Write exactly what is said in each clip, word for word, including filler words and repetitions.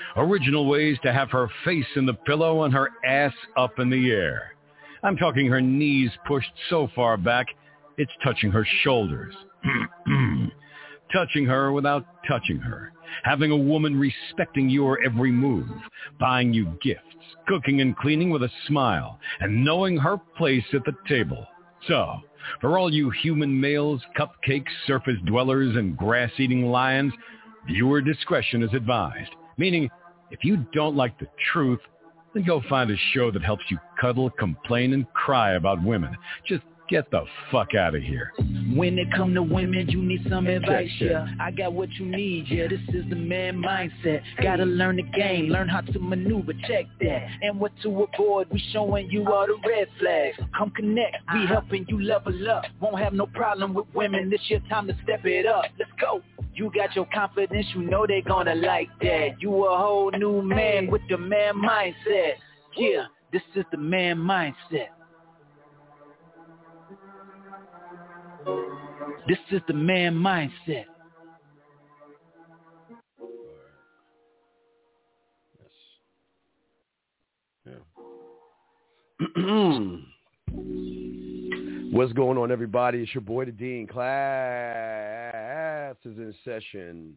Original ways to have her face in the pillow and her ass up in the air. I'm talking her knees pushed so far back, it's touching her shoulders. Touching her without touching her. Having a woman respecting your every move. Buying you gifts. Cooking and cleaning with a smile. And knowing her place at the table. So, for all you human males, cupcake surface dwellers, and grass-eating lions, viewer discretion is advised. Meaning, if you don't like the truth, then go find a show that helps you cuddle, complain, and cry about women. Just get the fuck out of here. When it come to women, you need some advice, yeah. I got what you need, yeah. This is the man mindset. Gotta learn the game, learn how to maneuver, check that. And what to avoid, we showing you all the red flags. Come connect, we helping you level up. Won't have no problem with women, this your time to step it up. Let's go. You got your confidence, you know they gonna like that. You a whole new man with the man mindset. Yeah, this is the man mindset. This is the man mindset. Yeah. What's going on, everybody? It's your boy, the Dean. Class is in session.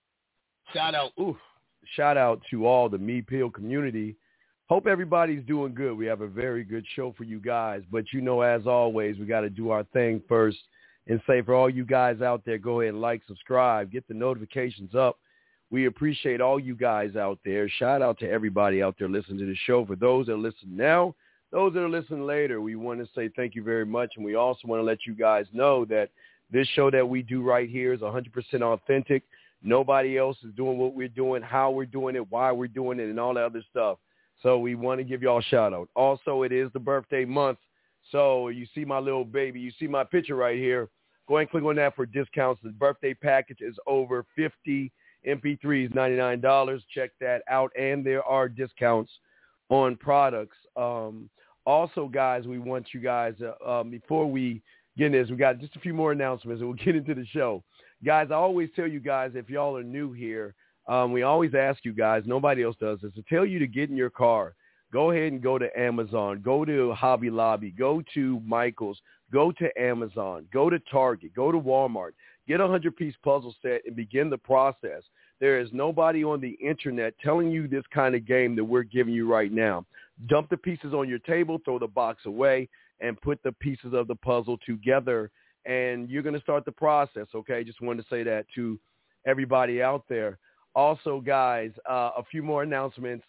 Shout out, ooh, shout out to all the Me Pill community. Hope everybody's doing good. We have a very good show for you guys. But you know, as always, we got to do our thing first. And say for all you guys out there, go ahead and like, subscribe, get the notifications up. We appreciate all you guys out there. Shout out to everybody out there listening to the show. For those that listen now, those that are listening later, we want to say thank you very much. And we also want to let you guys know that this show that we do right here is one hundred percent authentic. Nobody else is doing what we're doing, how we're doing it, why we're doing it, and all that other stuff. So we want to give y'all a shout out. Also, it is the birthday month. So you see my little baby, you see my picture right here. Go ahead and click on that for discounts. The birthday package is over fifty M P threes, ninety-nine dollars. Check that out. And there are discounts on products. Um, also, guys, we want you guys, uh, um, before we get in this, we got just a few more announcements and we'll get into the show. Guys, I always tell you guys, if y'all are new here, um, we always ask you guys, nobody else does this, to tell you to get in your car. Go ahead and go to Amazon, go to Hobby Lobby, go to Michael's, go to Amazon, go to Target, go to Walmart, get a hundred-piece puzzle set and begin the process. There is nobody on the internet telling you this kind of game that we're giving you right now. Dump the pieces on your table, throw the box away, and put the pieces of the puzzle together, and you're going to start the process, okay? Just wanted to say that to everybody out there. Also, guys, uh, a few more announcements.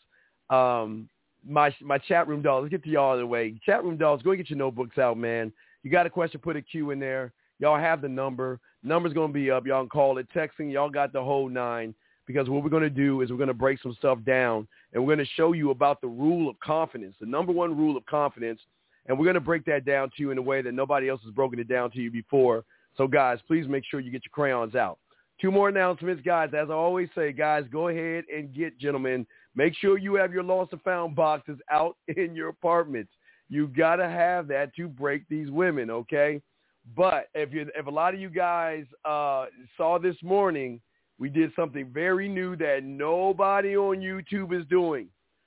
Um, My my chat room dolls, let's get to y'all out of the way. Chat room dolls, go get your notebooks out, man. You got a question, put a Q in there. Y'all have the number. Number's going to be up. Y'all can call it, texting. Y'all got the whole nine, because what we're going to do is we're going to break some stuff down, and we're going to show you about the rule of confidence, the number one rule of confidence, and we're going to break that down to you in a way that nobody else has broken it down to you before. So, guys, please make sure you get your crayons out. Two more announcements, guys. As I always say, guys, go ahead and get, gentlemen, make sure you have your lost and found boxes out in your apartments. You got to have that to break these women, okay? But if you, if a lot of you guys uh, saw this morning, we did something very new that nobody on YouTube is doing.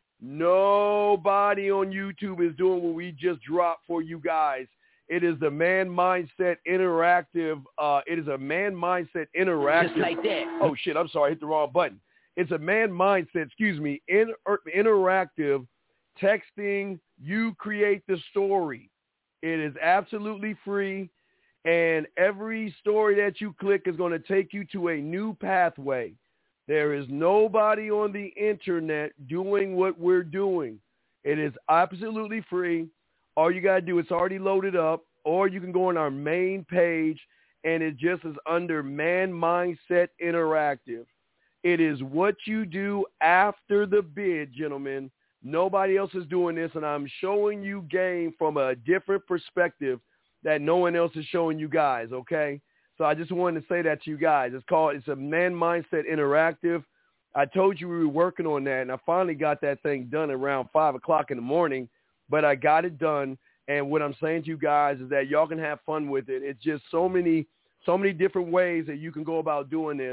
Nobody on YouTube is doing what we just dropped for you guys. It is the Man Mindset Interactive. Uh, it is a Man Mindset Interactive. Just like that. Oh, shit, I'm sorry. I hit the wrong button. It's a Man Mindset, excuse me, inter- interactive texting. You create the story. It is absolutely free, and every story that you click is going to take you to a new pathway. There is nobody on the internet doing what we're doing. It is absolutely free. All you got to do, it's already loaded up, or you can go on our main page, and it just is under Man Mindset Interactive. It is what you do after the bid, gentlemen. Nobody else is doing this, and I'm showing you game from a different perspective that no one else is showing you guys, okay? So I just wanted to say that to you guys. It's called, it's a Man Mindset Interactive. I told you we were working on that, and I finally got that thing done around five o'clock in the morning, but I got it done. And what I'm saying to you guys is that y'all can have fun with it. It's just so many, so many different ways that you can go about doing this.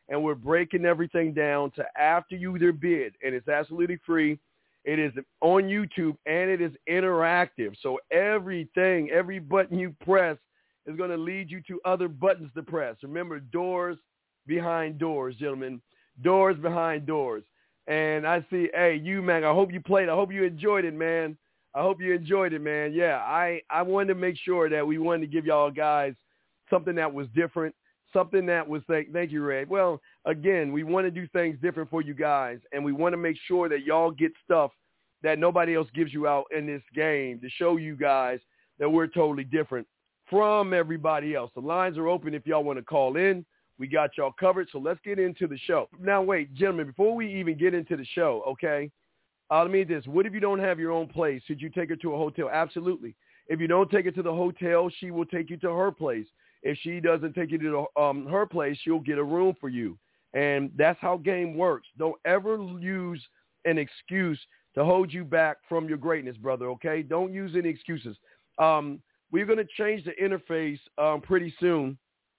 and we're breaking everything down to after you their bid, and it's absolutely free. It is on YouTube, and it is interactive. So everything, every button you press is going to lead you to other buttons to press. Remember, doors behind doors, gentlemen. Doors behind doors. And I see, hey, you, man, I hope you played. I hope you enjoyed it, man. I hope you enjoyed it, man. Yeah, I, I wanted to make sure that we wanted to give y'all guys something that was different, something that was, thank, thank you, Red. Well, again, we want to do things different for you guys, and we want to make sure that y'all get stuff that nobody else gives you out in this game to show you guys that we're totally different from everybody else. The lines are open if y'all want to call in. We got y'all covered, so let's get into the show. Now, wait, gentlemen, before we even get into the show, okay, uh, let me this. What if you don't have your own place? Should you take her to a hotel? Absolutely. If you don't take her to the hotel, she will take you to her place. If she doesn't take you to the, um, her place, she'll get a room for you. And that's how game works. Don't ever use an excuse to hold you back from your greatness, brother, okay? Don't use any excuses. Um, we're going to change the interface um, pretty soon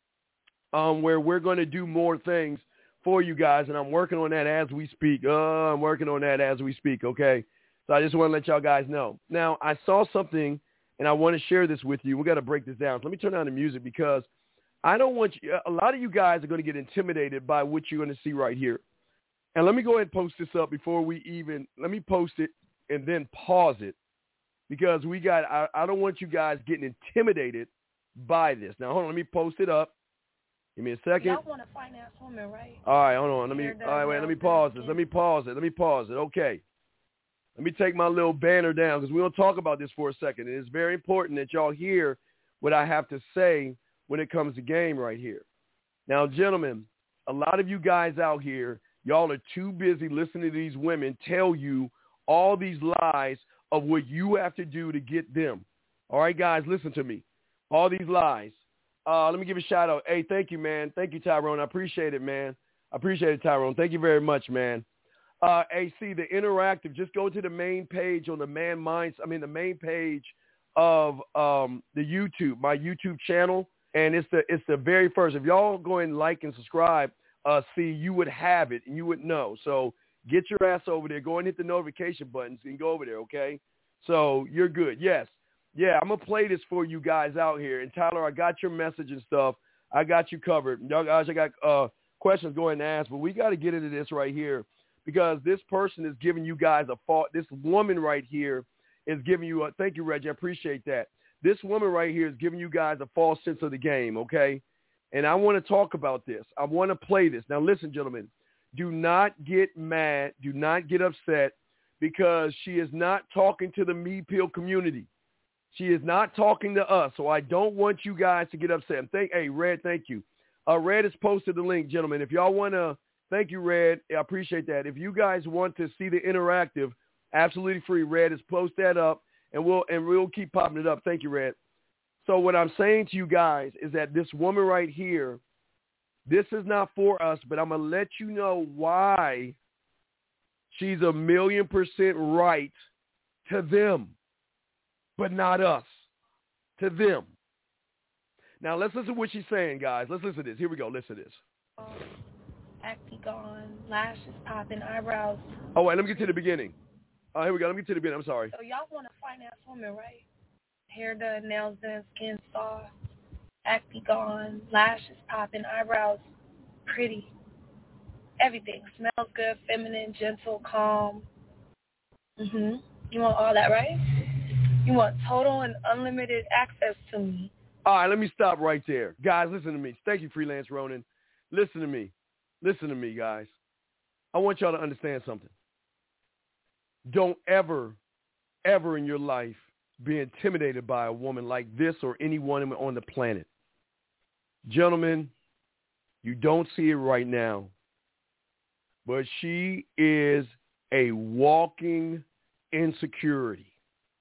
um, where we're going to do more things for you guys, and I'm working on that as we speak. Uh, I'm working on that as we speak, okay? So I just want to let y'all guys know. Now, I saw something, and I want to share this with you. We got to break this down. So let me turn down the music because I don't want you – a lot of you guys are going to get intimidated by what you're going to see right here. And let me go ahead and post this up before we even – let me post it and then pause it because we got – I don't want you guys getting intimidated by this. Now, hold on. Let me post it up. Give me a second. Y'all want a finance woman, right? All right, hold on. Let me – all right, wait. Let me pause this. Let me pause it. Let me pause it. Okay. Let me take my little banner down because we're going to talk about this for a second. And it's very important that y'all hear what I have to say when it comes to game right here. Now, gentlemen, a lot of you guys out here – y'all are too busy listening to these women tell you all these lies of what you have to do to get them. All right, guys, listen to me. All these lies. Uh, let me give a shout out. Hey, thank you, man. Thank you, Tyrone. I appreciate it, man. I appreciate it, Tyrone. Thank you very much, man. Uh, hey, see, the interactive, just go to the main page on the Man Minds. I mean, the main page of um, the YouTube, my YouTube channel, and it's the it's the very first. If y'all go and like and subscribe, Uh, see, you would have it and you would know. So get your ass over there. Go and hit the notification buttons and go over there, okay? So you're good. Yes. Yeah, I'm going to play this for you guys out here. And, Tyler, I got your message and stuff. I got you covered. Y'all guys, I got uh, questions going to ask, but we got to get into this right here because this person is giving you guys a fault. This woman right here is giving you a – thank you, Reggie. I appreciate that. This woman right here is giving you guys a false sense of the game, okay? And I want to talk about this. I want to play this. Now, listen, gentlemen, do not get mad. Do not get upset because she is not talking to the Me Pill community. She is not talking to us. So I don't want you guys to get upset. And thank, hey, Red, thank you. Uh, Red has posted the link, gentlemen. If y'all want to, thank you, Red. I appreciate that. If you guys want to see the interactive, absolutely free, Red has posted that up, and we'll and we'll keep popping it up. Thank you, Red. So what I'm saying to you guys is that this woman right here, this is not for us, but I'm going to let you know why she's a million percent right to them, but not us, to them. Now, let's listen to what she's saying, guys. Let's listen to this. Here we go. Listen to this. Um, acne gone, lashes popping, eyebrows. Oh, wait, let me get to the beginning. Oh, here we go. Let me get to the beginning. I'm sorry. So y'all want a finance woman, right? Hair done, nails done, skin soft, acne gone, lashes popping, eyebrows pretty. Everything smells good, feminine, gentle, calm. Mhm. You want all that, right? You want total and unlimited access to me. All right, let me stop right there. Guys, listen to me. Thank you, Freelance Ronin. Listen to me. Listen to me, guys. I want y'all to understand something. Don't ever, ever in your life be intimidated by a woman like this or anyone on the planet. Gentlemen, you don't see it right now, but she is a walking insecurity.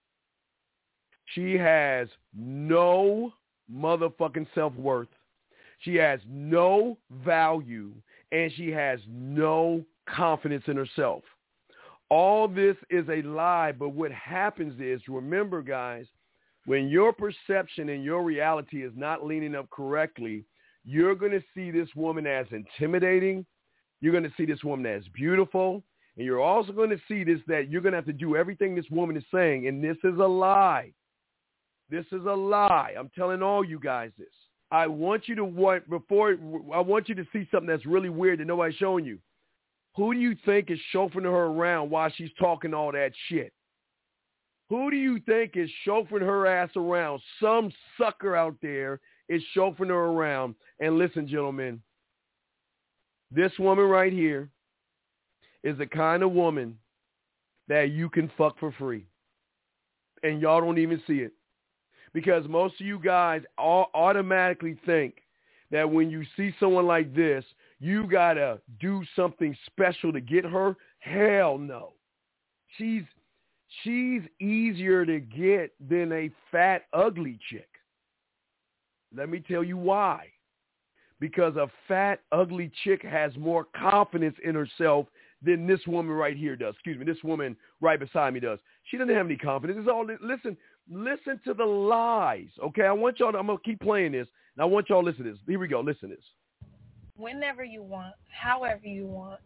She has no motherfucking self-worth. She has no value, and she has no confidence in herself. All this is a lie, but what happens is, remember, guys, when your perception and your reality is not leaning up correctly, you're going to see this woman as intimidating. You're going to see this woman as beautiful. And you're also going to see this, that you're going to have to do everything this woman is saying. And this is a lie. This is a lie. I'm telling all you guys this. I want you to want, before, I want you to see something that's really weird that nobody's showing you. Who do you think is chauffeuring her around while she's talking all that shit? Who do you think is chauffeuring her ass around? Some sucker out there is chauffeuring her around. And listen, gentlemen, this woman right here is the kind of woman that you can fuck for free. And y'all don't even see it. Because most of you guys all automatically think that when you see someone like this, you got to do something special to get her. Hell no. She's she's easier to get than a fat, ugly chick. Let me tell you why. Because a fat, ugly chick has more confidence in herself than this woman right here does. Excuse me, this woman right beside me does. She doesn't have any confidence. It's all, listen, listen to the lies, okay? I want y'all to, I'm going to keep playing this, and I want y'all to listen to this. Here we go. Listen to this. Whenever you want, however you want.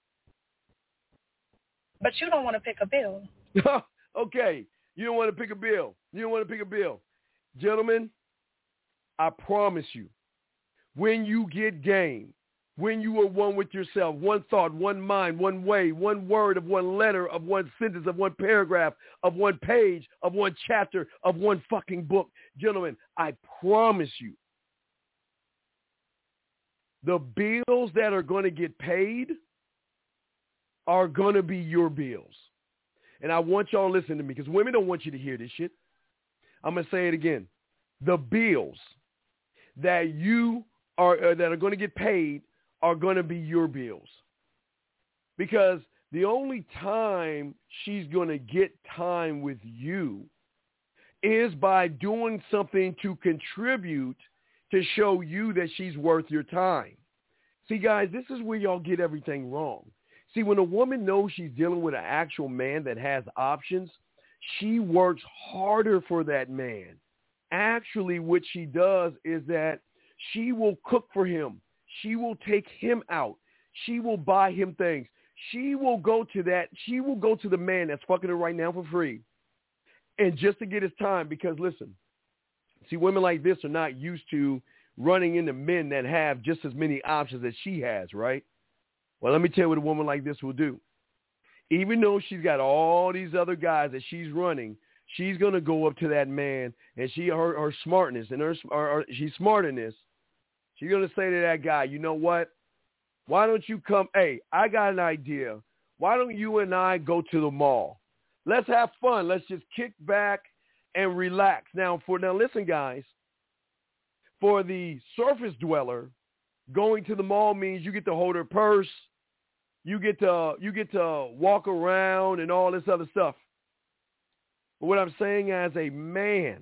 But you don't want to pick a bill. Okay. You don't want to pick a bill. You don't want to pick a bill. Gentlemen, I promise you, when you get game, when you are one with yourself, one thought, one mind, one way, one word of one letter, of one sentence, of one paragraph, of one page, of one chapter, of one fucking book, gentlemen, I promise you, the bills that are going to get paid are going to be your bills. And I want y'all to listen to me because women don't want you to hear this shit. I'm going to say it again. The bills that you are uh, that are going to get paid are going to be your bills. Because the only time she's going to get time with you is by doing something to contribute to show you that she's worth your time. See, guys, this is where y'all get everything wrong. See, when a woman knows she's dealing with an actual man that has options, she works harder for that man. Actually, what she does is that she will cook for him. She will take him out. She will buy him things. She will go to that. She will go to the man that's fucking her right now for free. And just to get his time, because listen, see, women like this are not used to running into men that have just as many options as she has, right? Well, let me tell you what a woman like this will do. Even though she's got all these other guys that she's running, she's going to go up to that man, and she her, her smartness, and her or, or, she's smart in this. She's going to say to that guy, you know what? Why don't you come? Hey, I got an idea. Why don't you and I go to the mall? Let's have fun. Let's just kick back and relax. Now, for now, listen, guys. For the surface dweller, going to the mall means you get to hold her purse, you get to you get to walk around and all this other stuff. But what I'm saying as a man,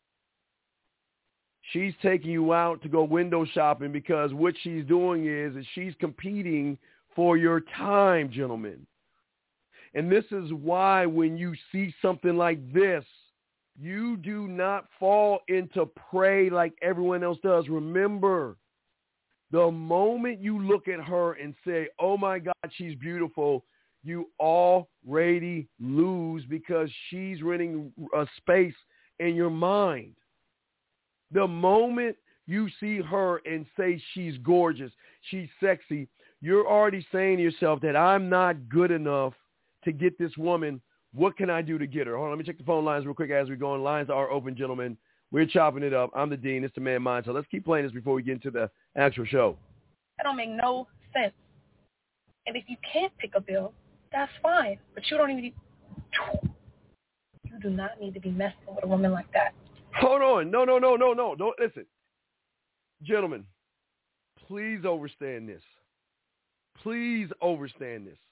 she's taking you out to go window shopping because what she's doing is, is she's competing for your time, gentlemen. And this is why when you see something like this, you do not fall into prey like everyone else does. Remember, the moment you look at her and say, oh, my God, she's beautiful, you already lose because she's renting a space in your mind. The moment you see her and say she's gorgeous, she's sexy, you're already saying to yourself that I'm not good enough to get this woman. What can I do to get her? Hold on, let me check the phone lines real quick as we go on. Lines are open, gentlemen. We're chopping it up. I'm the Dean. It's the Man Mind. So let's keep playing this before we get into the actual show. That don't make no sense. And if you can't pick a bill, that's fine. But you don't even need, you do not need to be messing with a woman like that. Hold on. No, no, no, no, no. Don't listen. Gentlemen, please understand this. Please understand this.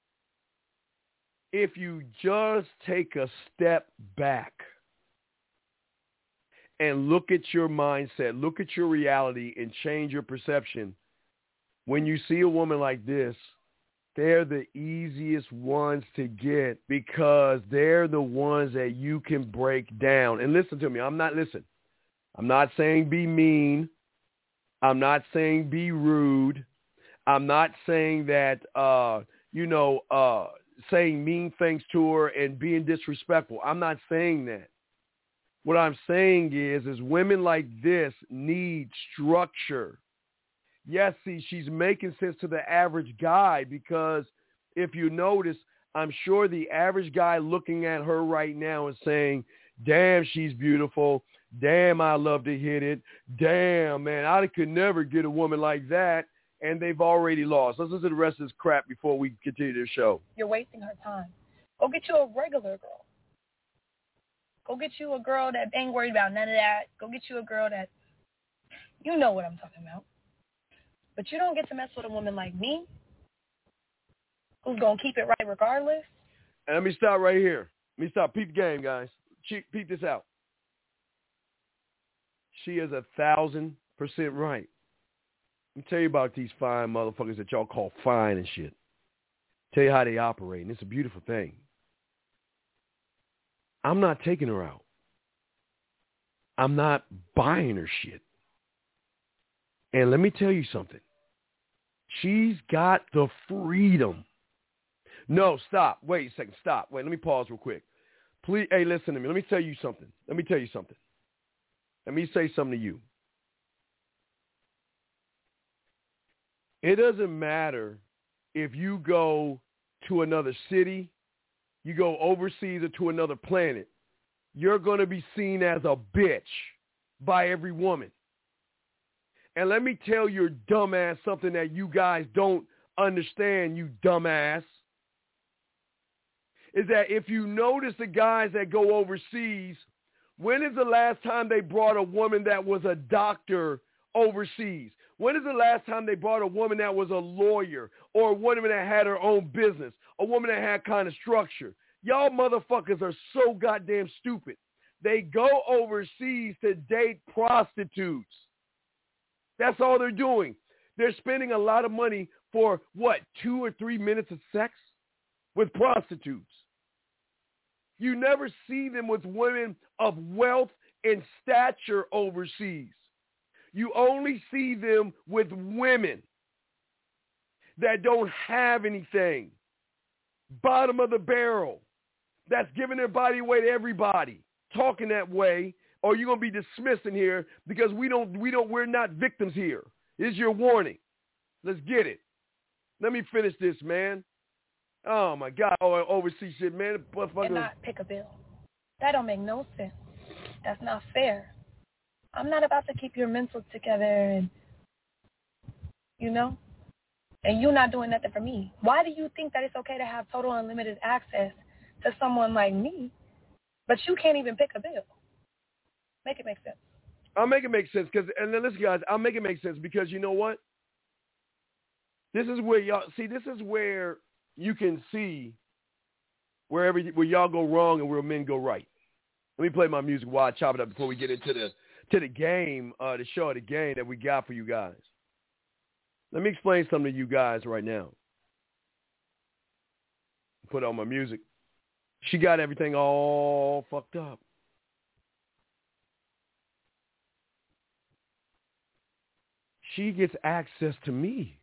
If you just take a step back and look at your mindset, look at your reality and change your perception, when you see a woman like this, they're the easiest ones to get because they're the ones that you can break down. And listen to me. I'm not, listen, I'm not saying be mean. I'm not saying be rude. I'm not saying that, uh, you know, uh, saying mean things to her and being disrespectful. I'm not saying that. What I'm saying is, is women like this need structure. Yes, see, she's making sense to the average guy because if you notice, I'm sure the average guy looking at her right now is saying, damn, she's beautiful. Damn, I love to hit it. Damn, man, I could never get a woman like that. And they've already lost. Let's listen to the rest of this crap before we continue the show. You're wasting her time. Go get you a regular girl. Go get you a girl that ain't worried about none of that. Go get you a girl that, you know what I'm talking about. But you don't get to mess with a woman like me, who's going to keep it right regardless. And let me stop right here. Let me stop. Peep the game, guys. Peep this out. She is a thousand percent right. Let me tell you about these fine motherfuckers that y'all call fine and shit. Tell you how they operate, and it's a beautiful thing. I'm not taking her out. I'm not buying her shit. And let me tell you something. She's got the freedom. No, stop. Wait a second. Stop. Wait, let me pause real quick. Please, hey, listen to me. Let me tell you something. Let me tell you something. Let me say something to you. It doesn't matter if you go to another city, you go overseas or to another planet. You're going to be seen as a bitch by every woman. And let me tell your dumbass something that you guys don't understand, you dumbass, is that if you notice the guys that go overseas, when is the last time they brought a woman that was a doctor overseas? When is the last time they brought a woman that was a lawyer or a woman that had her own business, a woman that had kind of structure? Y'all motherfuckers are so goddamn stupid. They go overseas to date prostitutes. That's all they're doing. They're spending a lot of money for, what, two or three minutes of sex with prostitutes. You never see them with women of wealth and stature overseas. You only see them with women that don't have anything, bottom of the barrel, that's giving their body away to everybody, talking that way, or you're gonna be dismissed in here because we don't, we don't, we're not victims here. This is your warning. Let's get it. Let me finish this, man. Oh my God, oh, overseas shit, man. And not pick a bill. That don't make no sense. That's not fair. I'm not about to keep your mental together and, you know, and you not doing nothing for me. Why do you think that it's okay to have total unlimited access to someone like me, but you can't even pick a bill? Make it make sense. I'll make it make sense because, and then listen, guys, I'll make it make sense because you know what? This is where y'all see. This is where you can see where every where y'all go wrong and where men go right. Let me play my music while I chop it up before we get into the to the game, uh, the show of the game that we got for you guys. Let me explain something to you guys right now. Put on my music. She got everything all fucked up. She gets access to me.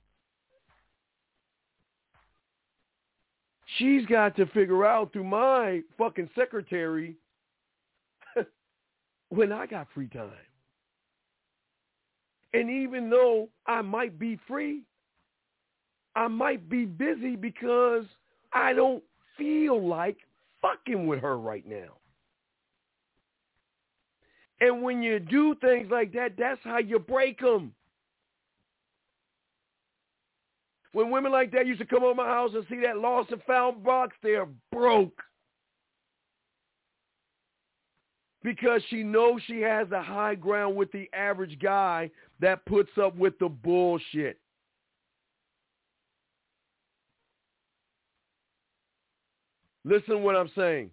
She's got to figure out through my fucking secretary when I got free time. And even though I might be free, I might be busy because I don't feel like fucking with her right now. And when you do things like that, that's how you break them. When women like that used to come over my house and see that lost and found box, they're broke. Because she knows she has the high ground with the average guy that puts up with the bullshit. Listen to what I'm saying.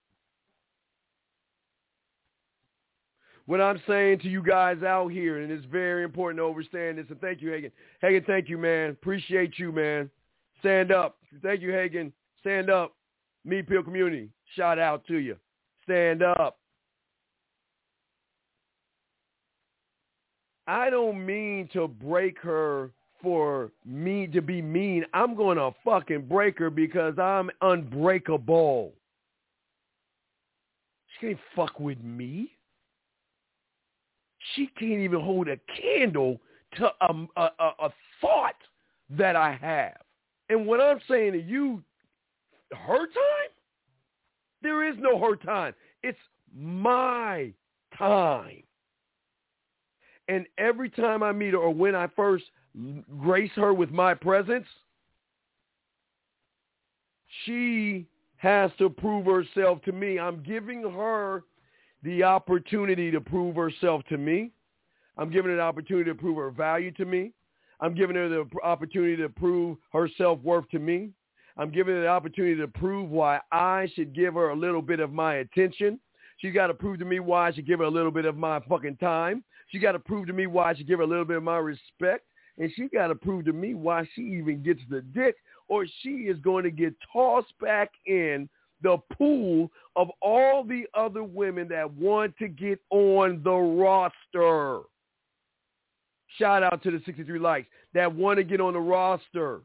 What I'm saying to you guys out here, and it's very important to understand this, and thank you, Hagen. Hagen, thank you, man. Appreciate you, man. Stand up. Thank you, Hagen. Stand up. Me Peel Community, shout out to you. Stand up. I don't mean to break her for me to be mean. I'm going to fucking break her because I'm unbreakable. She can't fuck with me. She can't even hold a candle to a, a, a, a thought that I have. And what I'm saying to you, her time? There is no her time. It's my time. And every time I meet her or when I first grace her with my presence, she has to prove herself to me. I'm giving her the opportunity to prove herself to me. I'm giving her the opportunity to prove her value to me. I'm giving her the opportunity to prove her self-worth to me. I'm giving her the opportunity to prove why I should give her a little bit of my attention. She's got to prove to me why I should give her a little bit of my fucking time. She got to prove to me why I should give her a little bit of my respect. And she got to prove to me why she even gets the dick, or she is going to get tossed back in the pool of all the other women that want to get on the roster. Shout out to the sixty-three likes that want to get on the roster.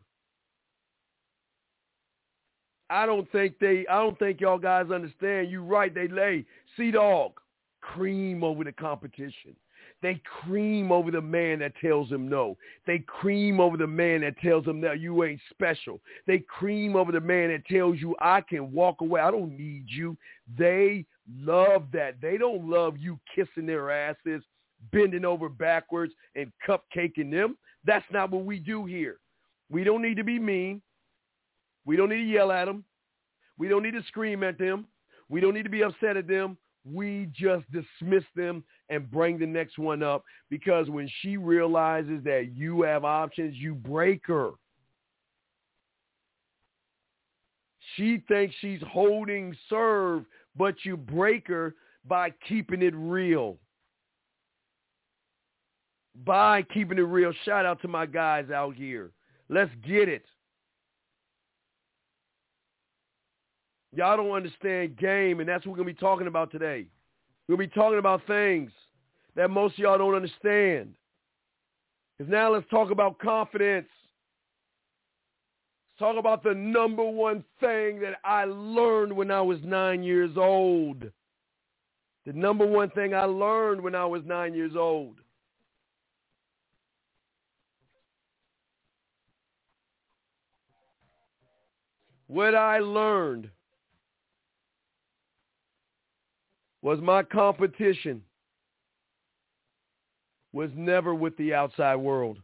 I don't think they, I don't think y'all guys understand. You right, they lay C-Dog cream over the competition. They cream over the man that tells them no. They cream over the man that tells them that you ain't special. They cream over the man that tells you I can walk away. I don't need you. They love that. They don't love you kissing their asses, bending over backwards, and cupcaking them. That's not what we do here. We don't need to be mean. We don't need to yell at them. We don't need to scream at them. We don't need to be upset at them. We just dismiss them and bring the next one up, because when she realizes that you have options, you break her. She thinks she's holding serve, but you break her by keeping it real. By keeping it real. Shout out to my guys out here. Let's get it. Y'all don't understand game, and that's what we're going to be talking about today. We're going to be talking about things that most of y'all don't understand. Because now let's talk about confidence. Let's talk about the number one thing that I learned when I was nine years old. The number one thing I learned when I was nine years old. What I learned was my competition was never with the outside world.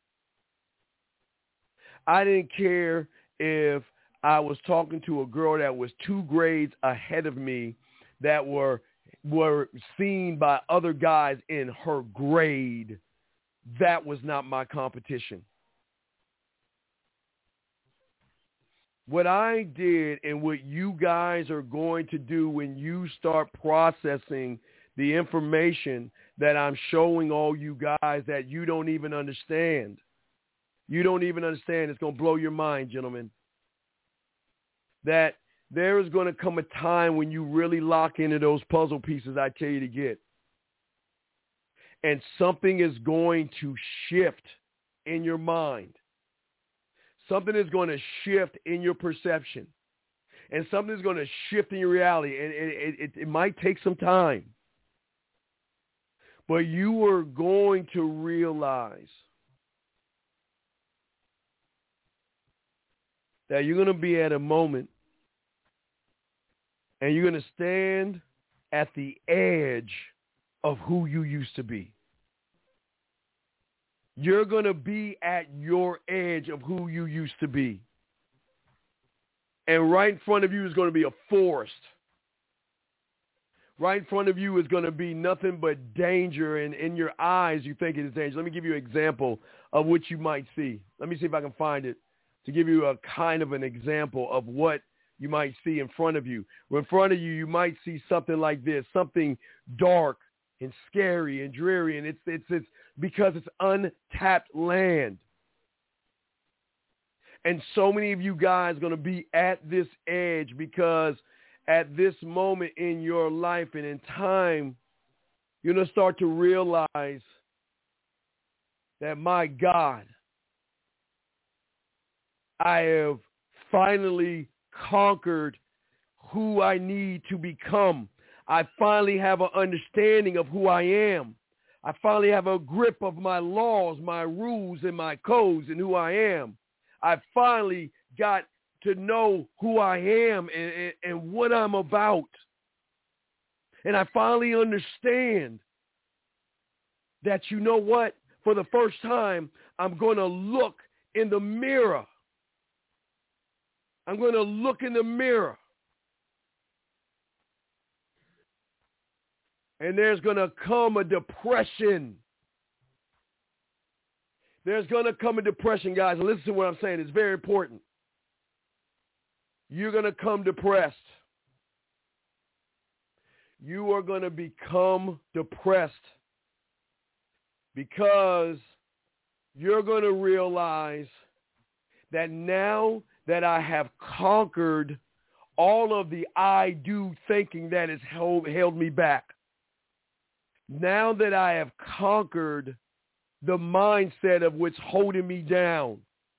I didn't care if I was talking to a girl that was two grades ahead of me that were were seen by other guys in her grade. That was not my competition. What I did and what you guys are going to do when you start processing the information that I'm showing all you guys that you don't even understand. You don't even understand. It's going to blow your mind, gentlemen. That there is going to come a time when you really lock into those puzzle pieces I tell you to get. And something is going to shift in your mind. Something is going to shift in your perception. And something is going to shift in your reality. And it, it, it might take some time. But you are going to realize that you're going to be at a moment and you're going to stand at the edge of who you used to be. You're going to be at your edge of who you used to be. And right in front of you is going to be a forest. Right in front of you is going to be nothing but danger, and in your eyes you think it is danger. Let me give you an example of what you might see. Let me see if I can find it to give you a kind of an example of what you might see in front of you. Well, in front of you, you might see something like this, something dark and scary and dreary, and it's it's it's because it's untapped land. And so many of you guys are going to be at this edge because at this moment in your life and in time, you're going to start to realize that, my God, I have finally conquered who I need to become. I finally have an understanding of who I am. I finally have a grip of my laws, my rules, and my codes and who I am. I finally got to know who I am and, and, and what I'm about. And I finally understand that, you know what, for the first time, I'm going to look in the mirror. I'm going to look in the mirror. And there's going to come a depression. There's going to come a depression, guys. And listen to what I'm saying. It's very important. You're going to come depressed. You are going to become depressed because you're going to realize that now that I have conquered all of the I do thinking that has held, held me back, now that I have conquered the mindset of what's holding me down,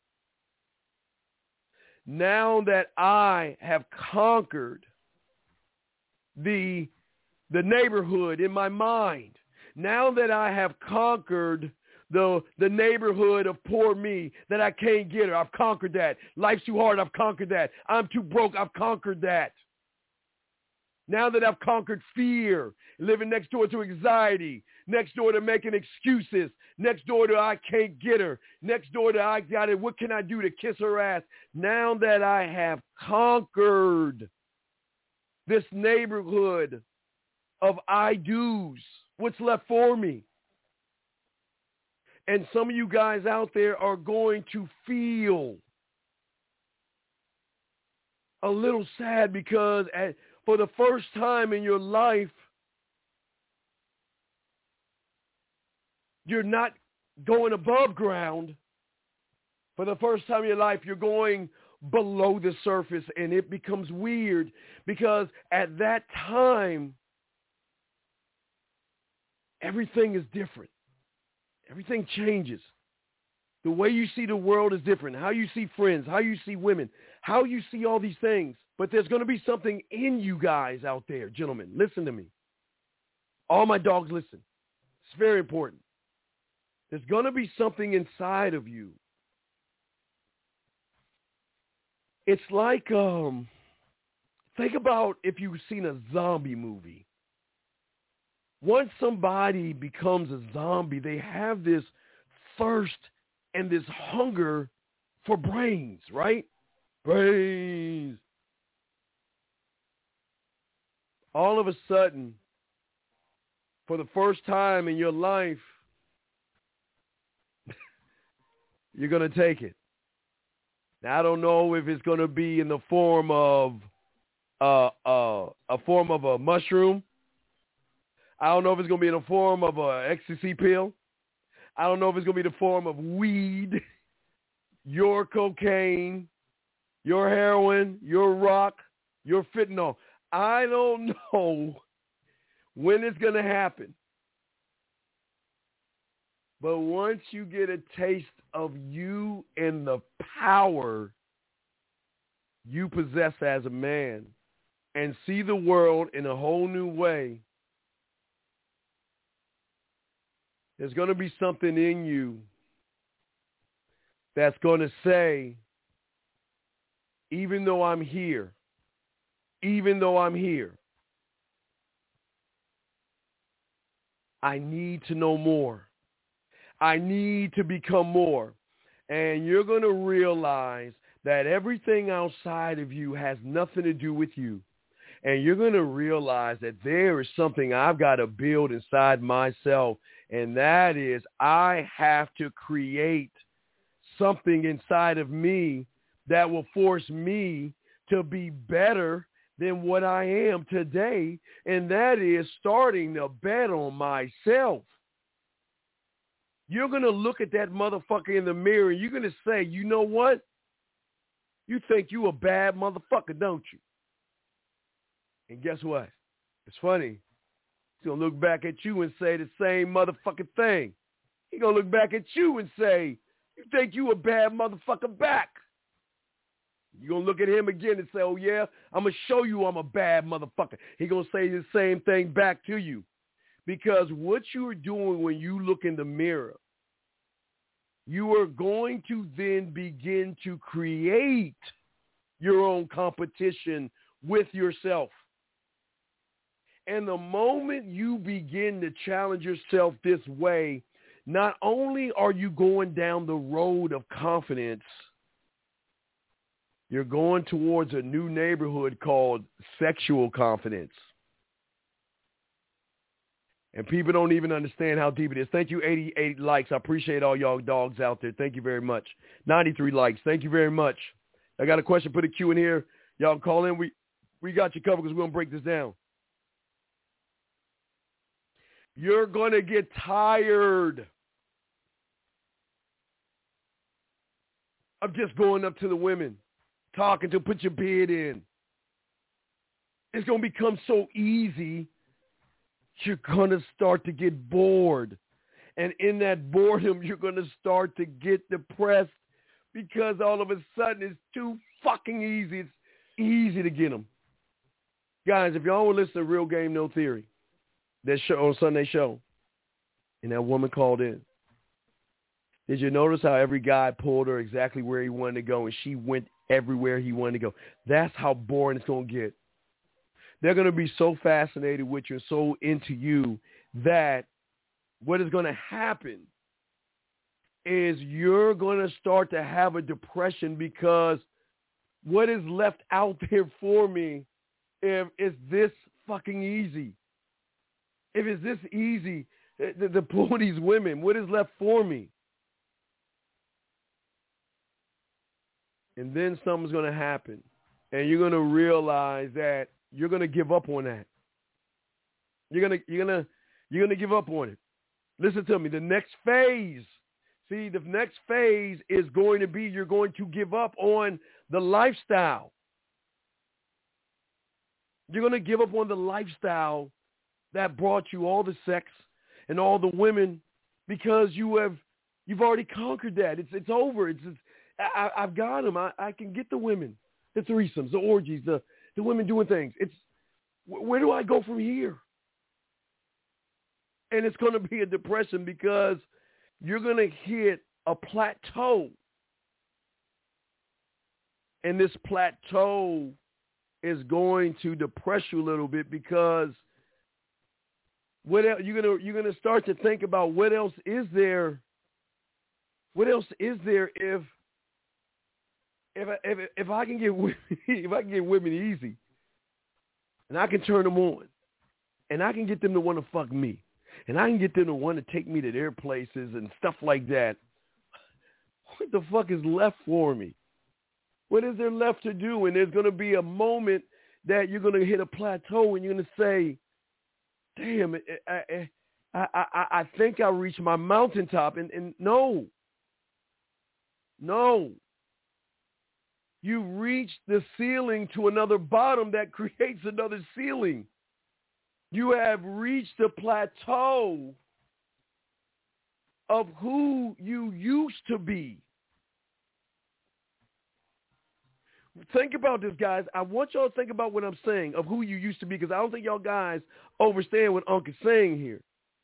now that I have conquered the, the neighborhood in my mind, now that I have conquered the, the neighborhood of poor me, that I can't get her, I've conquered that. Life's too hard, I've conquered that. I'm too broke, I've conquered that. Now that I've conquered fear, living next door to anxiety, next door to making excuses, next door to I can't get her, next door to I got it, what can I do to kiss her ass? Now that I have conquered this neighborhood of I do's, what's left for me? And some of you guys out there are going to feel a little sad because at, for the first time in your life, you're not going above ground. For the first time in your life, you're going below the surface, and it becomes weird because at that time, everything is different. Everything changes. The way you see the world is different. How you see friends, how you see women, how you see all these things. But there's going to be something in you guys out there, gentlemen. Listen to me. All my dogs, listen. It's very important. There's going to be something inside of you. It's like, um, think about if you've seen a zombie movie. Once somebody becomes a zombie, they have this thirst and this hunger for brains, right? Brains. All of a sudden, for the first time in your life, you're going to take it. Now, I don't know if it's going to be in the form of uh, uh, a form of a mushroom. I don't know if it's going to be in the form of an ecstasy pill. I don't know if it's going to be the form of weed, your cocaine, your heroin, your rock, your fentanyl. I don't know when it's going to happen. But once you get a taste of you and the power you possess as a man and see the world in a whole new way, there's going to be something in you that's going to say, even though I'm here, even though I'm here, I need to know more. I need to become more. And you're going to realize that everything outside of you has nothing to do with you. And you're going to realize that there is something I've got to build inside myself. And that is, I have to create something inside of me that will force me to be better than what I am today. And that is starting to bet on myself. You're going to look at that motherfucker in the mirror and you're going to say, you know what? You think you a bad motherfucker, don't you? And guess what? It's funny. He's going to look back at you and say the same motherfucking thing. He going to look back at you and say, you think you a bad motherfucker back. You're going to look at him again and say, oh, yeah, I'm going to show you I'm a bad motherfucker. He going to say the same thing back to you. Because what you are doing when you look in the mirror, you are going to then begin to create your own competition with yourself. And the moment you begin to challenge yourself this way, not only are you going down the road of confidence, you're going towards a new neighborhood called sexual confidence. And people don't even understand how deep it is. Thank you, eighty-eight likes. I appreciate all y'all dogs out there. Thank you very much. ninety-three likes. Thank you very much. I got a question. Put a Q in here. Y'all call in. We we got you covered because we're going to break this down. You're going to get tired of just going up to the women, talking to put your bid in. It's going to become so easy. You're going to start to get bored. And in that boredom, you're going to start to get depressed because all of a sudden it's too fucking easy. It's easy to get them. Guys, if y'all want to listen to Real Game No Theory, that show on Sunday show, and that woman called in, did you notice how every guy pulled her exactly where he wanted to go, and she went everywhere he wanted to go? That's how boring it's going to get. They're going to be so fascinated with you and so into you that what is going to happen is you're going to start to have a depression because what is left out there for me if it's this fucking easy? If it's this easy to, to pull these women, what is left for me? And then something's going to happen, and you're going to realize that you're going to give up on that. You're going to you're going to you're going to give up on it. Listen to me. The next phase, see, the next phase is going to be you're going to give up on the lifestyle. You're going to give up on the lifestyle that brought you all the sex and all the women because you have you've already conquered that. It's it's over. It's, it's I, I've got them. I, I can get the women, the threesomes, the orgies, the the women doing things. It's where do I go from here? And it's going to be a depression because you're going to hit a plateau. And this plateau is going to depress you a little bit because what else, you're going to you're going to start to think about what else is there? What else is there if if I, if, if I can get women, if I can get women easy, and I can turn them on, and I can get them to want to fuck me, and I can get them to want to take me to their places and stuff like that, what the fuck is left for me? What is there left to do? And there's going to be a moment that you're going to hit a plateau and you're going to say, damn, I, I, I, I think I reached my mountaintop. And, and no, no. You reached the ceiling to another bottom that creates another ceiling. You have reached the plateau of who you used to be. Think about this, guys. I want y'all to think about what I'm saying of who you used to be, because I don't think y'all guys understand what Unc is saying here.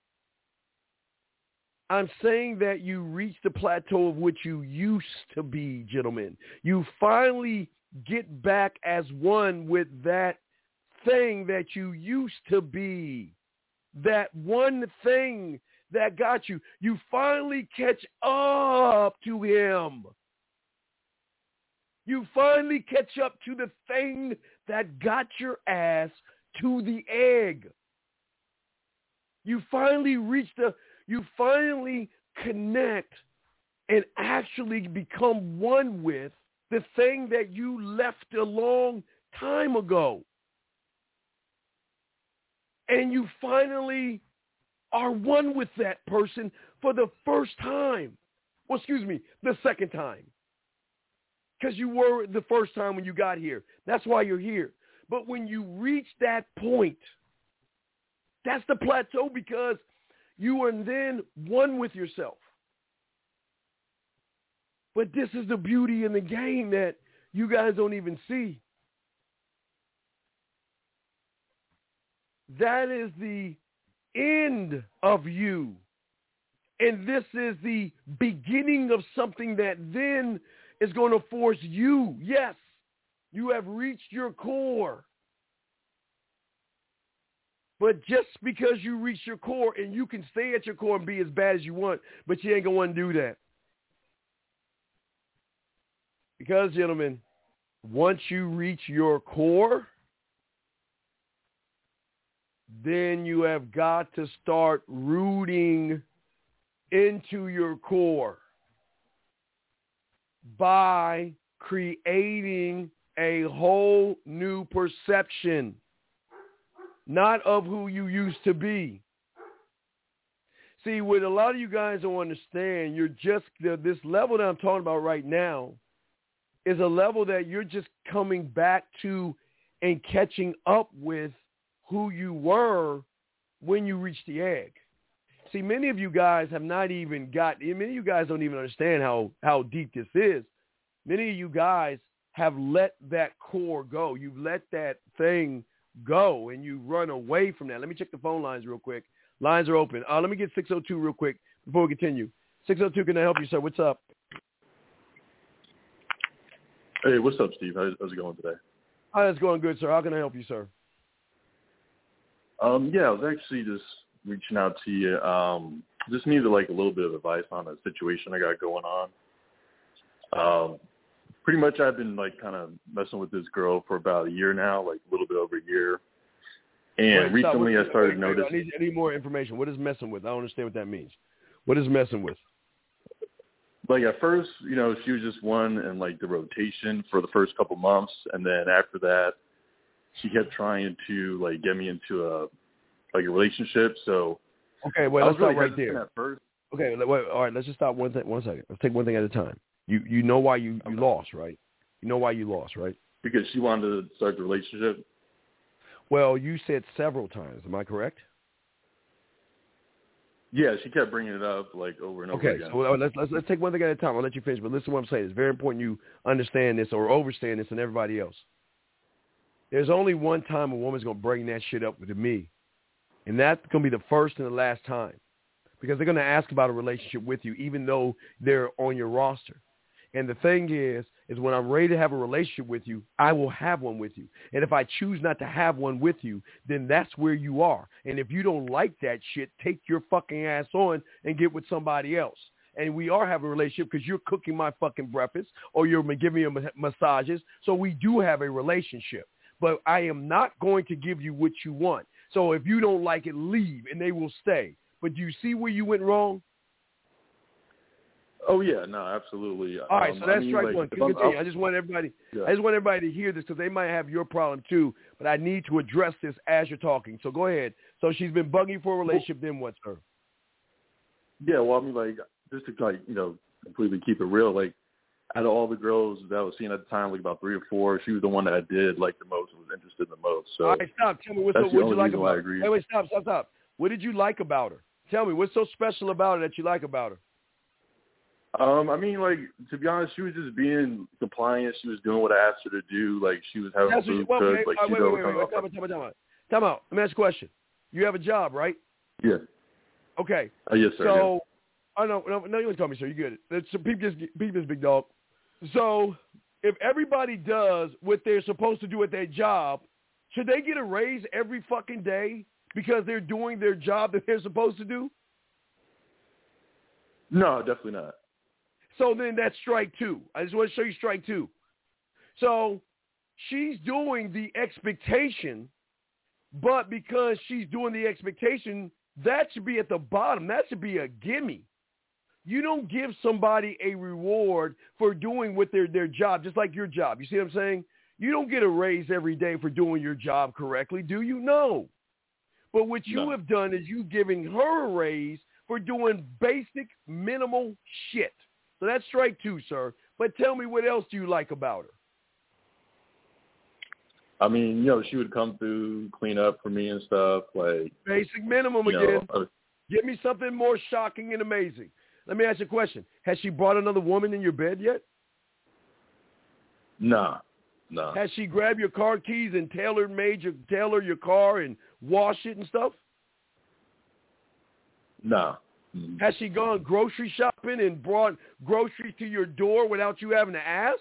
I'm saying that you reached the plateau of what you used to be, gentlemen. You finally get back as one with that thing that you used to be, that one thing that got you. You finally catch up to him. You finally catch up to the thing that got your ass to the egg. You finally reach the, you finally connect and actually become one with the thing that you left a long time ago. And you finally are one with that person for the first time. Well, excuse me, the second time. Because you were the first time when you got here. That's why you're here. But when you reach that point, that's the plateau, because you are then one with yourself. But this is the beauty in the game that you guys don't even see. That is the end of you. And this is the beginning of something that then is going to force you. Yes, you have reached your core. But just because you reach your core, and you can stay at your core and be as bad as you want, but you ain't going to want to do that. Because, gentlemen, once you reach your core, then you have got to start rooting into your core by creating a whole new perception, not of who you used to be. See, what a lot of you guys don't understand, you're just, this level that I'm talking about right now is a level that you're just coming back to and catching up with who you were when you reached the egg. See, many of you guys have not even got, many of you guys don't even understand how, how deep this is. Many of you guys have let that core go. You've let that thing go, and you run away from that. Let me check the phone lines real quick. Lines are open. Uh, let me get six oh two real quick before we continue. six oh two, can I help you, sir? What's up? Hey, what's up, Steve? How's, how's it going today? Hi, it's going good, sir. How can I help you, sir? Um, yeah, I was actually just reaching out to you. Um, just needed like a little bit of advice on a situation I got going on. Um, pretty much I've been like kind of messing with this girl for about a year now, like a little bit over a year. And wait, recently I started wait, wait, noticing. I need, I need more information. What is messing with? I don't understand what that means. What is messing with? Like at first, you know, she was just one in like the rotation for the first couple months, and then after that, she kept trying to like get me into a like a relationship. So okay, well, let's stop right there. First. Okay, wait, all right, let's just stop one thing. One second. Let's take one thing at a time. You you know why you, you lost, right? You know why you lost, right? Because she wanted to start the relationship. Well, you said several times. Am I correct? Yeah, she kept bringing it up like over and over okay, again. Okay, so let's, let's let's take one thing at a time. I'll let you finish, but listen to what I'm saying. It's very important you understand this or overstand this and everybody else. There's only one time a woman's going to bring that shit up with me, and that's going to be the first and the last time, because they're going to ask about a relationship with you even though they're on your roster. And the thing is, is when I'm ready to have a relationship with you, I will have one with you. And if I choose not to have one with you, then that's where you are. And if you don't like that shit, take your fucking ass on and get with somebody else. And we are having a relationship because you're cooking my fucking breakfast or you're giving me massages. So we do have a relationship. But I am not going to give you what you want. So if you don't like it, leave, and they will stay. But do you see where you went wrong? Oh yeah, no, absolutely. All right, um, so that's I mean, strike like, one. Continue. I just want everybody. Yeah. I just want everybody to hear this because they might have your problem too. But I need to address this as you're talking. So go ahead. So she's been bugging for a relationship. Well, then what, sir? Yeah, well, I mean, like just to like you know completely keep it real, like out of all the girls that I was seeing at the time, like about three or four, she was the one that I did like the most, was interested in the most. So all right, stop. Tell me what's so, what you like about her. Wait, wait, stop, stop, stop. What did you like about her? Tell me what's so special about her that you like about her. Um, I mean, like, to be honest, she was just being compliant. She was doing what I asked her to do. Like, she was having food cooked. Like, wait, she's wait, wait, wait, wait. Time out, time out, time out. Time out. Let me ask you a question. You have a job, right? Yeah. Okay. Uh, yes, sir. So, yeah. oh, no, no, no, you don't tell me, sir. You're good. So, peep this, peep this, big dog. So, if everybody does what they're supposed to do at their job, should they get a raise every fucking day because they're doing their job that they're supposed to do? No, definitely not. So then that's strike two. I just want to show you strike two. So she's doing the expectation, but because she's doing the expectation, that should be at the bottom. That should be a gimme. You don't give somebody a reward for doing what their their job, just like your job. You see what I'm saying? You don't get a raise every day for doing your job correctly, do you? No. But what you no. have done is you giving her a raise for doing basic, minimal shit. So that's strike two, sir. But tell me, what else do you like about her? I mean, you know, she would come through, clean up for me and stuff. Like basic minimum again. Know, uh, Give me something more shocking and amazing. let me ask you a question. Has she brought another woman in your bed yet? Nah, nah. Has she grabbed your car keys and tailored made your tailor your car and washed it and stuff? Nah. Mm-hmm. Has she gone grocery shopping and brought groceries to your door without you having to ask?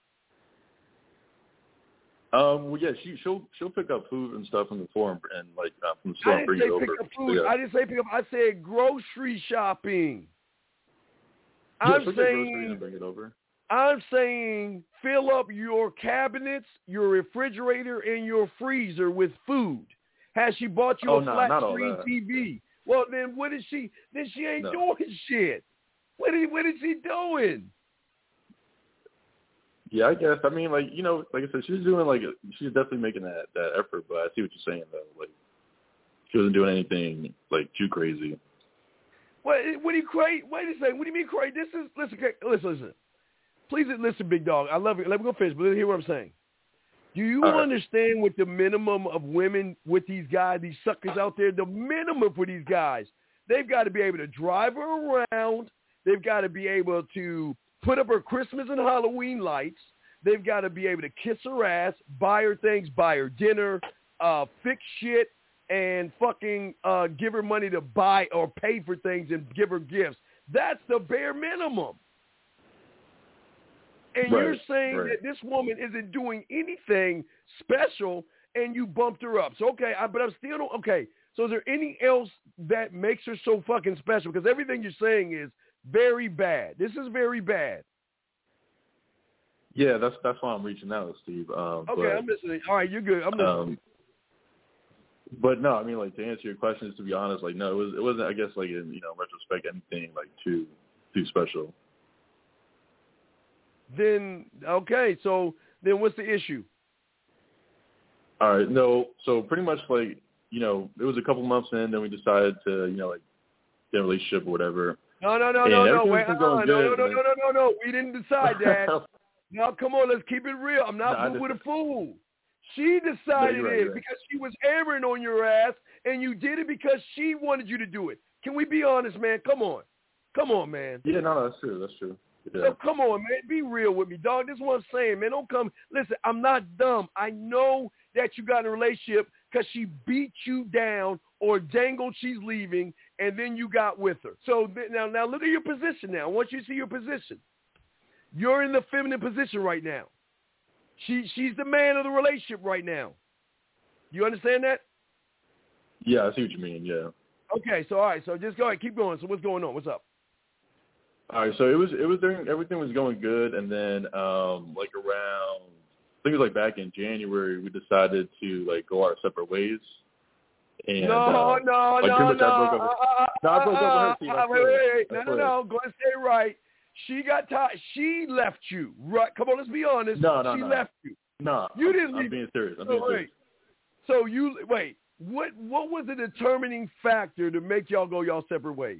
Um, well, yeah, she she'll she'll pick up food and stuff from the store and, and like uh, from the store I and didn't bring say it pick over. up food. Yeah. I didn't say pick up. I said grocery shopping. Yeah, I'm she'll get groceries saying and bring it over. I'm saying fill up your cabinets, your refrigerator, and your freezer with food. Has she bought you Oh, a no, flat not all screen that. T V? Well, then what is she? Then she ain't No. doing shit. What is, what is she doing? Yeah, I guess. I mean, like, you know, like I said, she's doing, like, she's definitely making that, that effort, but I see what you're saying, though. Like, she wasn't doing anything, like, too crazy. What, what do you crazy? Wait a second. What do you mean crazy? This is, listen, listen, listen. Please listen, big dog. I love you. Let me go finish, but let's hear what I'm saying. Do you All right. understand what the minimum of women with these guys, these suckers out there, the minimum for these guys, they've got to be able to drive her around. They've got to be able to put up her Christmas and Halloween lights. They've got to be able to kiss her ass, buy her things, buy her dinner, uh, fix shit, and fucking uh, give her money to buy or pay for things and give her gifts. That's the bare minimum. And Right, you're saying right. that this woman isn't doing anything special, and you bumped her up. So, okay, I, but I'm still don't, okay. So is there anything else that makes her so fucking special? Because everything you're saying is very bad. This is very bad. Yeah, that's that's why I'm reaching out, Steve. Um, Okay, but, I'm listening. All right, you're good. I'm listening. Um, but no, I mean, like, to answer your questions, to be honest, like, no, it was it wasn't. I guess, like, in you know retrospect, anything like too too special. Then okay, so then what's the issue? All right, no, so pretty much like you know, it was a couple months in, then we decided to you know like get a relationship or whatever. No, no, no, And no, no. everything's Wait, been uh, going no, no, good, no, and no, no, no, no. We didn't decide that. then- Now, come on, let's keep it real. I'm not No, I fooling with a just- fool. She decided No, you're right, it you're right. because she was hammering on your ass, and you did it because she wanted you to do it. Can we be honest, man? Come on. Come on, man. Yeah, no, no, that's true. That's true. Yeah. So come on, man. Be real with me, dog. This is what I'm saying, man. Don't come. Listen, I'm not dumb. I know that you got in a relationship because she beat you down or dangled she's leaving, and then you got with her. So th- now, now look at your position now. I want you to see your position. You're in the feminine position right now. She She's the man of the relationship right now. You understand that? Yeah, I see what you mean. Yeah. Okay, so all right, so just go ahead, keep going. So what's going on? What's up? All right, so it was it was during everything was going good, and then um like around I think it was like back in January we decided to like go our separate ways. And no, uh, no, like, no, pretty much no. I broke up with, Uh, no, I broke up with her. uh, Steve, uh, I wait, swear. wait, wait. I No, no, swear. no. Go and stay right. She got tired. She left you. Right? Come on, let's be honest. No, no, she no. left you. No, You I'm, didn't I'm leave. being serious. I'm So being wait. serious. So you wait. What what was the determining factor to make y'all go y'all separate ways?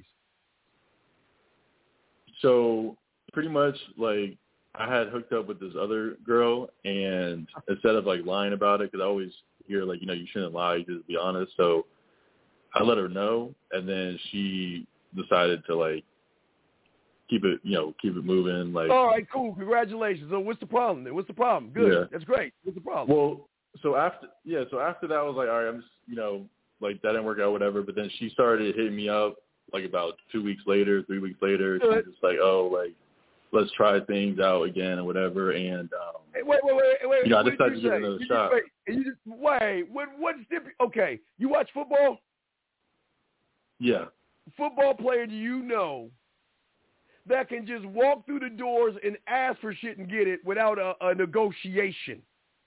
So pretty much like I had hooked up with this other girl, and instead of like lying about it, because I always hear like you know you shouldn't lie, you just be honest. So I let her know, and then she decided to like keep it, you know, keep it moving. Like, All right, cool. Congratulations. So what's the problem then? What's the problem? Good. Yeah. That's great. What's the problem? well, so after yeah, so after that I was like, all right, I'm just you know like that didn't work out, whatever. But then she started hitting me up like about two weeks later, three weeks later. She was Good. just like, oh, like let's try things out again or whatever. And um, Hey, wait, wait, wait, wait. You know, I what decided did to you give it say? another You shot. Just, wait, and you just, wait, what, what's different? Okay, you watch football? yeah, Football player do you know that can just walk through the doors and ask for shit and get it without a, a negotiation?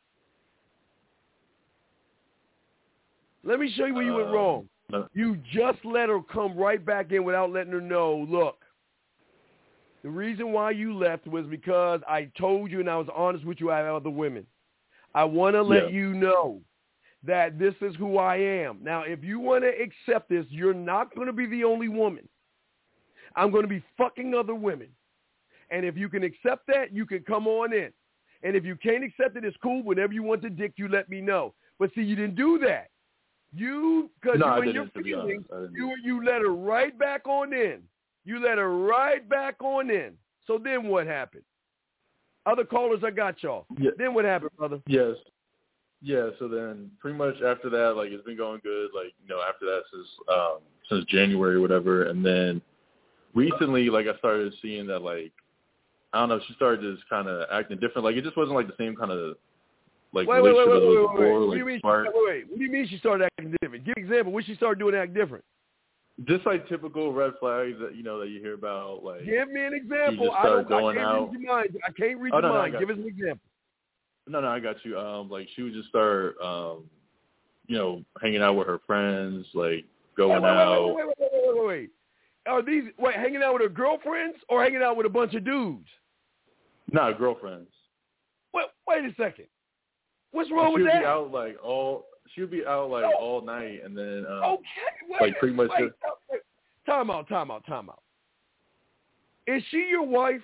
Let me show you where you went Uh, wrong. no, You just let her come right back in without letting her know, look, the reason why you left was because I told you and I was honest with you, I have other women. I want to let Yeah. you know that this is who I am. Now, if you want to accept this, you're not going to be the only woman. I'm going to be fucking other women. And if you can accept that, you can come on in. And if you can't accept it, it's cool. Whenever you want to dick, you let me know. But see, you didn't do that. You, because No, you I and your didn't, to be feelings, honest. I didn't do you, you let her right back on in. You let her right back on in. So then what happened? Other callers, I got y'all. Yeah. Then what happened, brother? Yes. Yeah, so then pretty much after that, like, it's been going good, like, you know, after that since um, since January or whatever. And then recently, like, I started seeing that, like, I don't know, she started just kind of acting different. Like, it just wasn't, like, the same kind of, like, wait, wait, relationship wait, as it wait, was wait, before. wait. Like, what do you mean smart. She, wait, wait. What do you mean she started acting different? Give an example. When she started doing acting different? Just, like, typical red flags that, you know, that you hear about, like. Give me an example. Just I don't going I can't out. read your mind. I can't read Oh, your no, no, mind. Give you. us an example. No, no, I got you. Um, like, she would just start, um, you know, hanging out with her friends, like, going wait, wait, out. Wait, wait, wait, wait, wait, wait, wait. Are these, wait, hanging out with her girlfriends or hanging out with a bunch of dudes? No, girlfriends. Wait, wait a second. What's wrong she with would that? be out, like, all, she would be out, like, no. all night, and then, um, okay, wait, like, pretty much wait, just. wait. Time out, time out, time out. Is she your wife?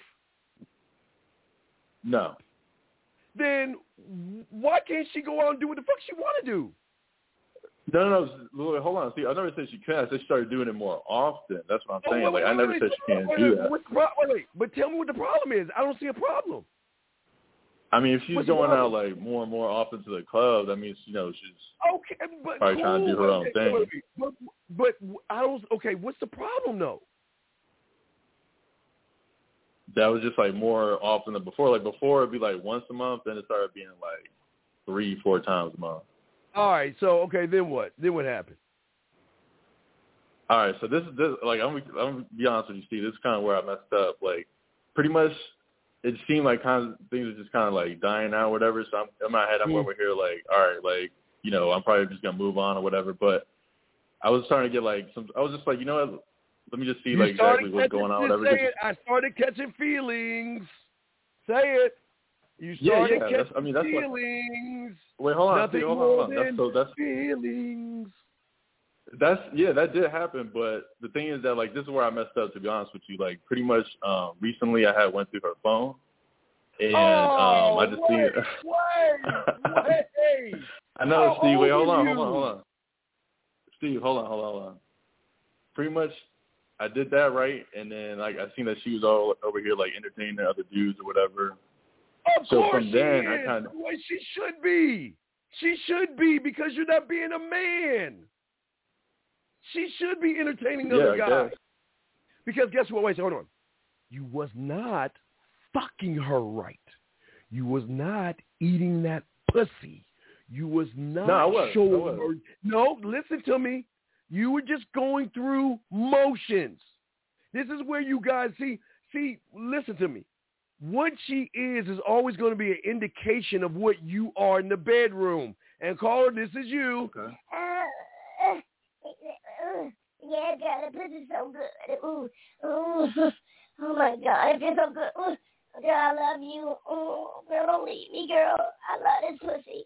No. Then why can't she go out and do what the fuck she want to do? No, no, no. Hold on. See, I never said she couldn't. I said she started doing it more often. That's what I'm Oh, saying. wait, like, wait, I never wait, said wait, she can't wait, do wait, that. What's the pro- wait, wait, but tell me what the problem is. I don't see a problem. I mean, if she's What's going out, like, more and more often to the club, that means, you know, she's okay, but probably cool. trying to do her okay, own thing. Wait, wait, but, but I don't, okay, what's the problem, though? That was just, like, more often than before. Like, before, it'd be, like, once a month, then it started being, like, three, four times a month. All right, so, okay, then what? Then what happened? All right, so this is, this, like, I'm, I'm going to be honest with you, Steve. This is kind of where I messed up. Like, pretty much, it seemed like kind of things are just kind of, like, dying out or whatever. So I'm, in my head, I'm mm. over here, like, all right, like, you know, I'm probably just going to move on or whatever. But I was starting to get, like, some, I was just like, you know what? Let me just see, you like, exactly what's catching, going on. Just Whatever. say it. I started catching feelings. Say it. You started yeah, yeah. catching I mean, that's feelings. What, wait, hold on. Nothing See, hold more on. than That's, so that's feelings. That's yeah, that did happen. But the thing is that, like, this is where I messed up. To be honest with you, like, pretty much um, recently I had went through her phone, and oh, um, I just wait, seen. wait, wait. I know, How Steve. Wait, hold on, you? hold on, hold on. Steve, hold on, hold on, hold on. Pretty much, I did that right, and then like I seen that she was all over here like entertaining other dudes or whatever. Of so course from she then, is. I kind of. Well, she should be. She should be because you're not being a man. She should be entertaining yeah, other guys. Guess. Because guess what? Wait, hold on. You was not fucking her right. You was not eating that pussy. You was not no, I was, showing I was. her. No, listen to me. You were just going through motions. This is where you guys see. See, listen to me. What she is is always going to be an indication of what you are in the bedroom. And caller, this is you. Okay. Uh, uh, uh, yeah, girl, the pussy's so good. Ooh, ooh. Oh my God, it feels so good. Ooh. Girl, I love you. Ooh, girl, don't leave me, girl. I love this pussy.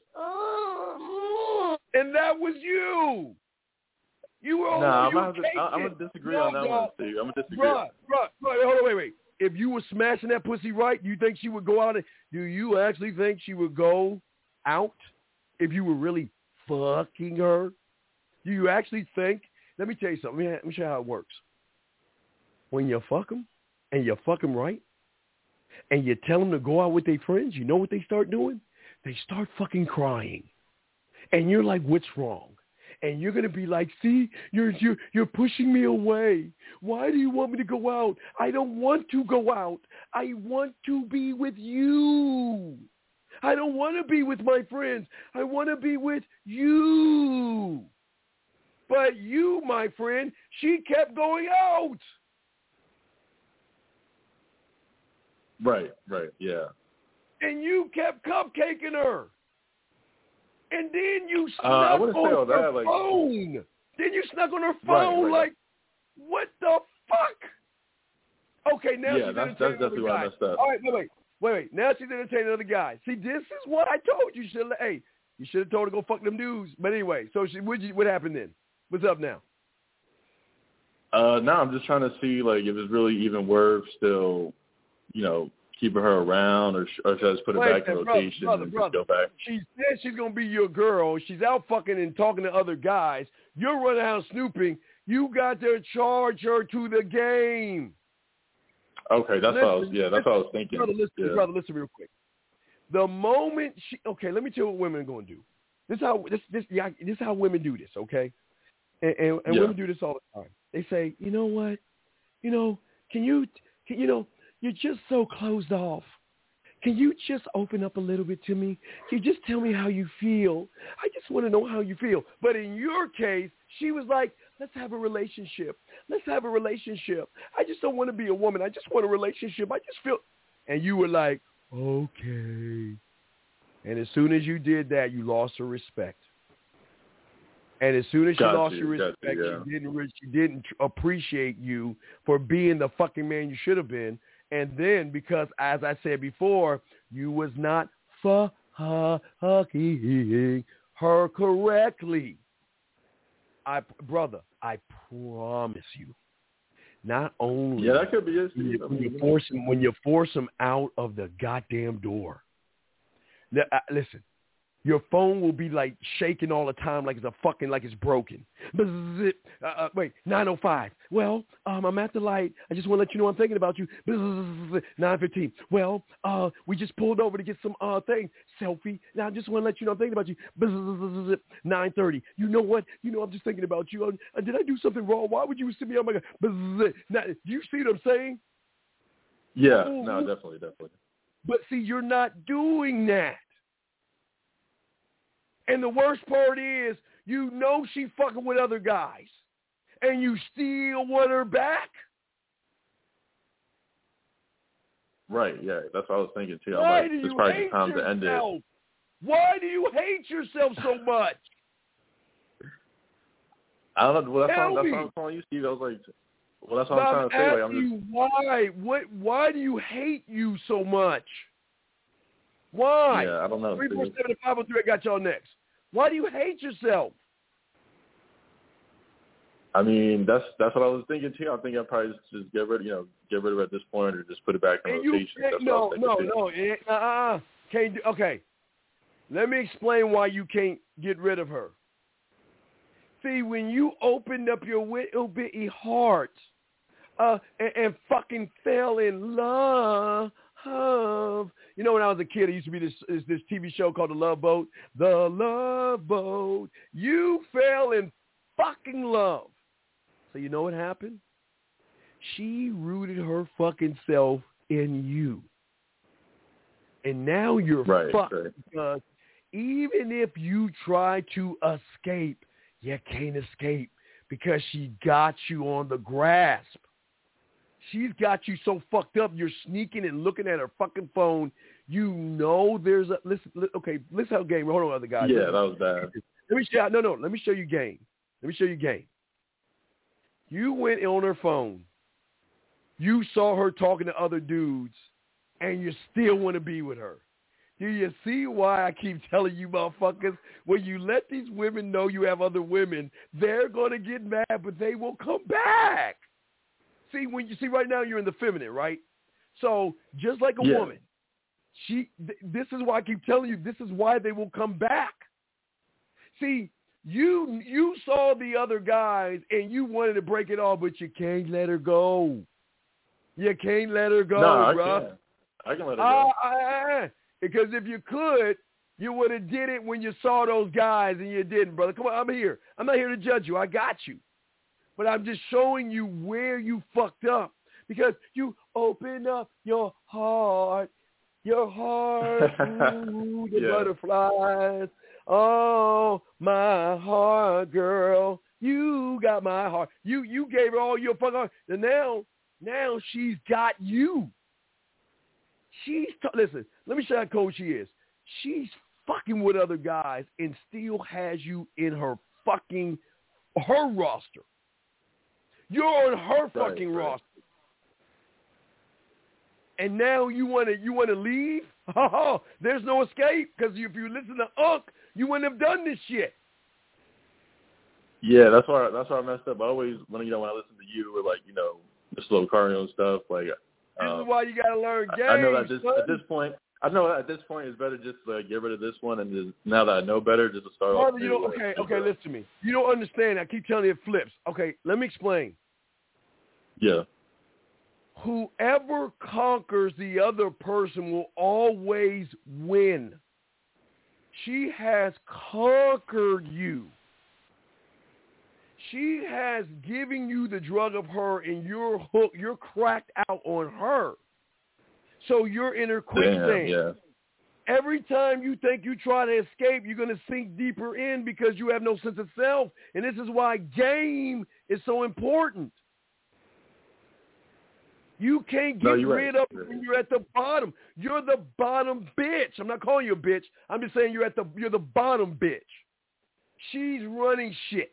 Ooh. And that was you. You were. No, nah, I'm going to disagree no, on that no. one, Steve. I'm gonna disagree. Bruh, bruh, bruh, hold on, wait, wait. If you were smashing that pussy right, you think she would go out and do you actually think she would go out if you were really fucking her? Do you actually think? Let me tell you something. Let me, let me show you how it works. When you fuck them and you fuck them right and you tell them to go out with their friends, you know what they start doing? They start fucking crying. And you're like, what's wrong? And you're going to be like, see, you're, you're, you're pushing me away. Why do you want me to go out? I don't want to go out. I want to be with you. I don't want to be with my friends. I want to be with you. But you, my friend, she kept going out. Right, right, yeah. And you kept cupcaking her. And then you snuck uh, I wouldn't on say all her that, like, phone. Then you snuck on her right, phone right, like, what the fuck? Okay, now yeah, she's that's, entertaining that's other definitely where I guys. messed up. All right, wait, wait, wait, wait. Now she's entertaining other guys. See, this is what I told you. Should hey, you should have told her to go fuck them dudes. But anyway, so she, what, you, what happened then? What's up now? Uh, now I'm just trying to see like if it's really even worth still, you know, keeping her around, or, sh- or should I just put it Wait, back in brother, rotation brother, and brother. just go back? She said she's gonna be your girl. She's out fucking and talking to other guys. You're running out snooping. You got to charge her to the game. Okay, that's listen, what I was. Yeah, that's listen, what I was thinking. Brother, listen, yeah. brother, listen real quick. The moment she, okay, let me tell you what women are going to do. This is how this this yeah, this is how women do this. Okay, and and, and yeah. women do this all the time. They say, you know what, you know, can you, can, you know, you're just so closed off. Can you just open up a little bit to me? Can you just tell me how you feel? I just want to know how you feel. But in your case, she was like, let's have a relationship. Let's have a relationship. I just don't want to be a woman. I just want a relationship. I just feel. And you were like, okay. And as soon as you did that, you lost her respect. And as soon as she got lost you, your respect, you, yeah. she didn't she didn't appreciate you for being the fucking man you should have been. And then, because, as I said before, you was not fucking her correctly. I, brother, I promise you, not only yeah, that could be it. when you, when you force him, when you force him out of the goddamn door. Now, uh, listen. Your phone will be like shaking all the time, like it's a fucking, like it's broken. Uh, uh, wait, nine oh five. Well, um, I'm at the light. I just want to let you know I'm thinking about you. nine fifteen. Well, uh, we just pulled over to get some uh thing selfie. Now I just want to let you know I'm thinking about you. nine thirty. You know what? You know I'm just thinking about you. Uh, did I do something wrong? Why would you send me? Oh my God. Now, do you see what I'm saying? Yeah. No, definitely, definitely. But see, you're not doing that. And the worst part is, you know she fucking with other guys, and you still want her back? Right, yeah. That's what I was thinking, too. Why I'm like, do it's you probably hate time yourself? to end it. Why do you hate yourself so much? I don't know. Well, that's, Tell what, that's me. what I'm calling you, Steve. I was like, well, that's what I'm, I'm trying to say. Like, I'm you just... why? What? Why do you hate you so much? Why? Yeah, I don't know. three four seven five oh three, I got y'all next. Why do you hate yourself? I mean, that's that's what I was thinking too. I think I'd probably just, just get rid, you know, get rid of it at this point, or just put it back in And rotation. you, That's no, what I no, was no, uh, uh, can't do. Okay, let me explain why you can't get rid of her. See, when you opened up your little bitty heart, uh, and, and fucking fell in love. You know, when I was a kid, it used to be this this T V show called The Love Boat. The Love Boat. You fell in fucking love. So you know what happened? She rooted her fucking self in you. And now you're right, fucked. Right. Because even if you try to escape, you can't escape because she got you on the grasp. She's got you so fucked up, you're sneaking and looking at her fucking phone. You know there's a, listen, okay, listen how game, hold on, other guys. Yeah, listen. that was bad. Let me show, no, no, let me show you game. Let me show you game. You went on her phone. You saw her talking to other dudes, and you still want to be with her. Do you see why I keep telling you motherfuckers, when you let these women know you have other women, they're going to get mad, but they will come back. See, when you see right now you're in the feminine, right? So just like a yeah. woman, she. Th- this is why I keep telling you. This is why they will come back. See, you you saw the other guys and you wanted to break it off, but you can't let her go. You can't let her go, no, I bro. Can. I can let her go. Uh, uh, uh, because if you could, you would have did it when you saw those guys, and you didn't, brother. Come on, I'm here. I'm not here to judge you. I got you. But I'm just showing you where you fucked up because you open up your heart, your heart, ooh, the yeah. butterflies. Oh, my heart, girl, you got my heart. You you gave her all your fucking heart. And now, now she's got you. She's, t- listen, let me show you how cold she is. She's fucking with other guys and still has you in her fucking, her roster. You're on her fucking right, right. roster. And now you want to you want to leave? Oh, there's no escape because if you listen to Unc, you wouldn't have done this shit. Yeah, that's why that's why I messed up. I always, when you know, when I listen to you with like, you know, the slow cardio and stuff, like This um, is why you got to learn games. I know that this, son. at this point, I know at this point it's better just to like, get rid of this one and just, now that I know better, just to start Brother, off. you know, okay, okay, listen to me. You don't understand. I keep telling you it flips. Okay, let me explain. Yeah. Whoever conquers the other person will always win. She has conquered you. She has given you the drug of her, and you're hooked. You're cracked out on her. So you're in her quicksand. Yeah. Every time you think you try to escape, you're going to sink deeper in because you have no sense of self. And this is why game is so important. You can't get no, rid right. of it when you're at the bottom. You're the bottom bitch. I'm not calling you a bitch. I'm just saying you're at the you're the bottom bitch. She's running shit.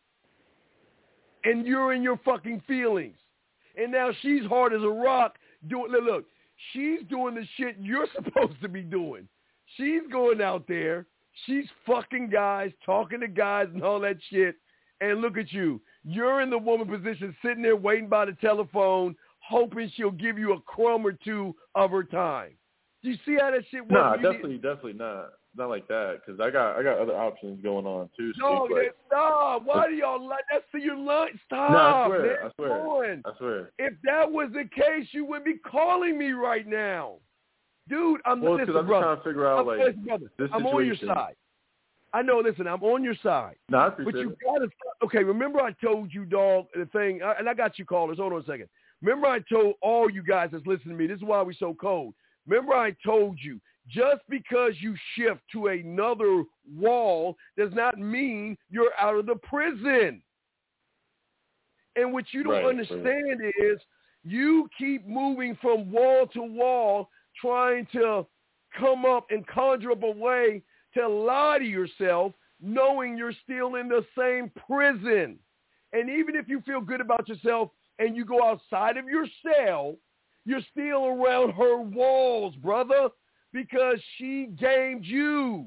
And you're in your fucking feelings. And now she's hard as a rock. Doing look, look, she's doing the shit you're supposed to be doing. She's going out there. She's fucking guys, talking to guys and all that shit. And look at you. You're in the woman position, sitting there waiting by the telephone, hoping she'll give you a crumb or two of her time. Do you see how that shit works? No, nah, definitely, need- definitely not. Not like that, because I got I got other options going on too. No, like, stop. Why do y'all like that's to your lunch? Stop. No, I swear, man. I swear, I swear. If that was the case, you wouldn't be calling me right now, dude. I'm well, listen, I'm brother. just trying to figure out I'm, like listen, brother, this I'm situation. on your side. I know. Listen, I'm on your side. No, I appreciate but you it. gotta stop. Okay, remember I told you, dog, the thing, and I got you callers. Hold on a second. Remember I told all you guys that's listening to me. This is why we're so cold. Remember I told you. Just because you shift to another wall does not mean you're out of the prison. And what you don't right, understand right. is you keep moving from wall to wall trying to come up and conjure up a way to lie to yourself knowing you're still in the same prison. And even if you feel good about yourself and you go outside of your cell, you're still around her walls, brother. Because she gamed you.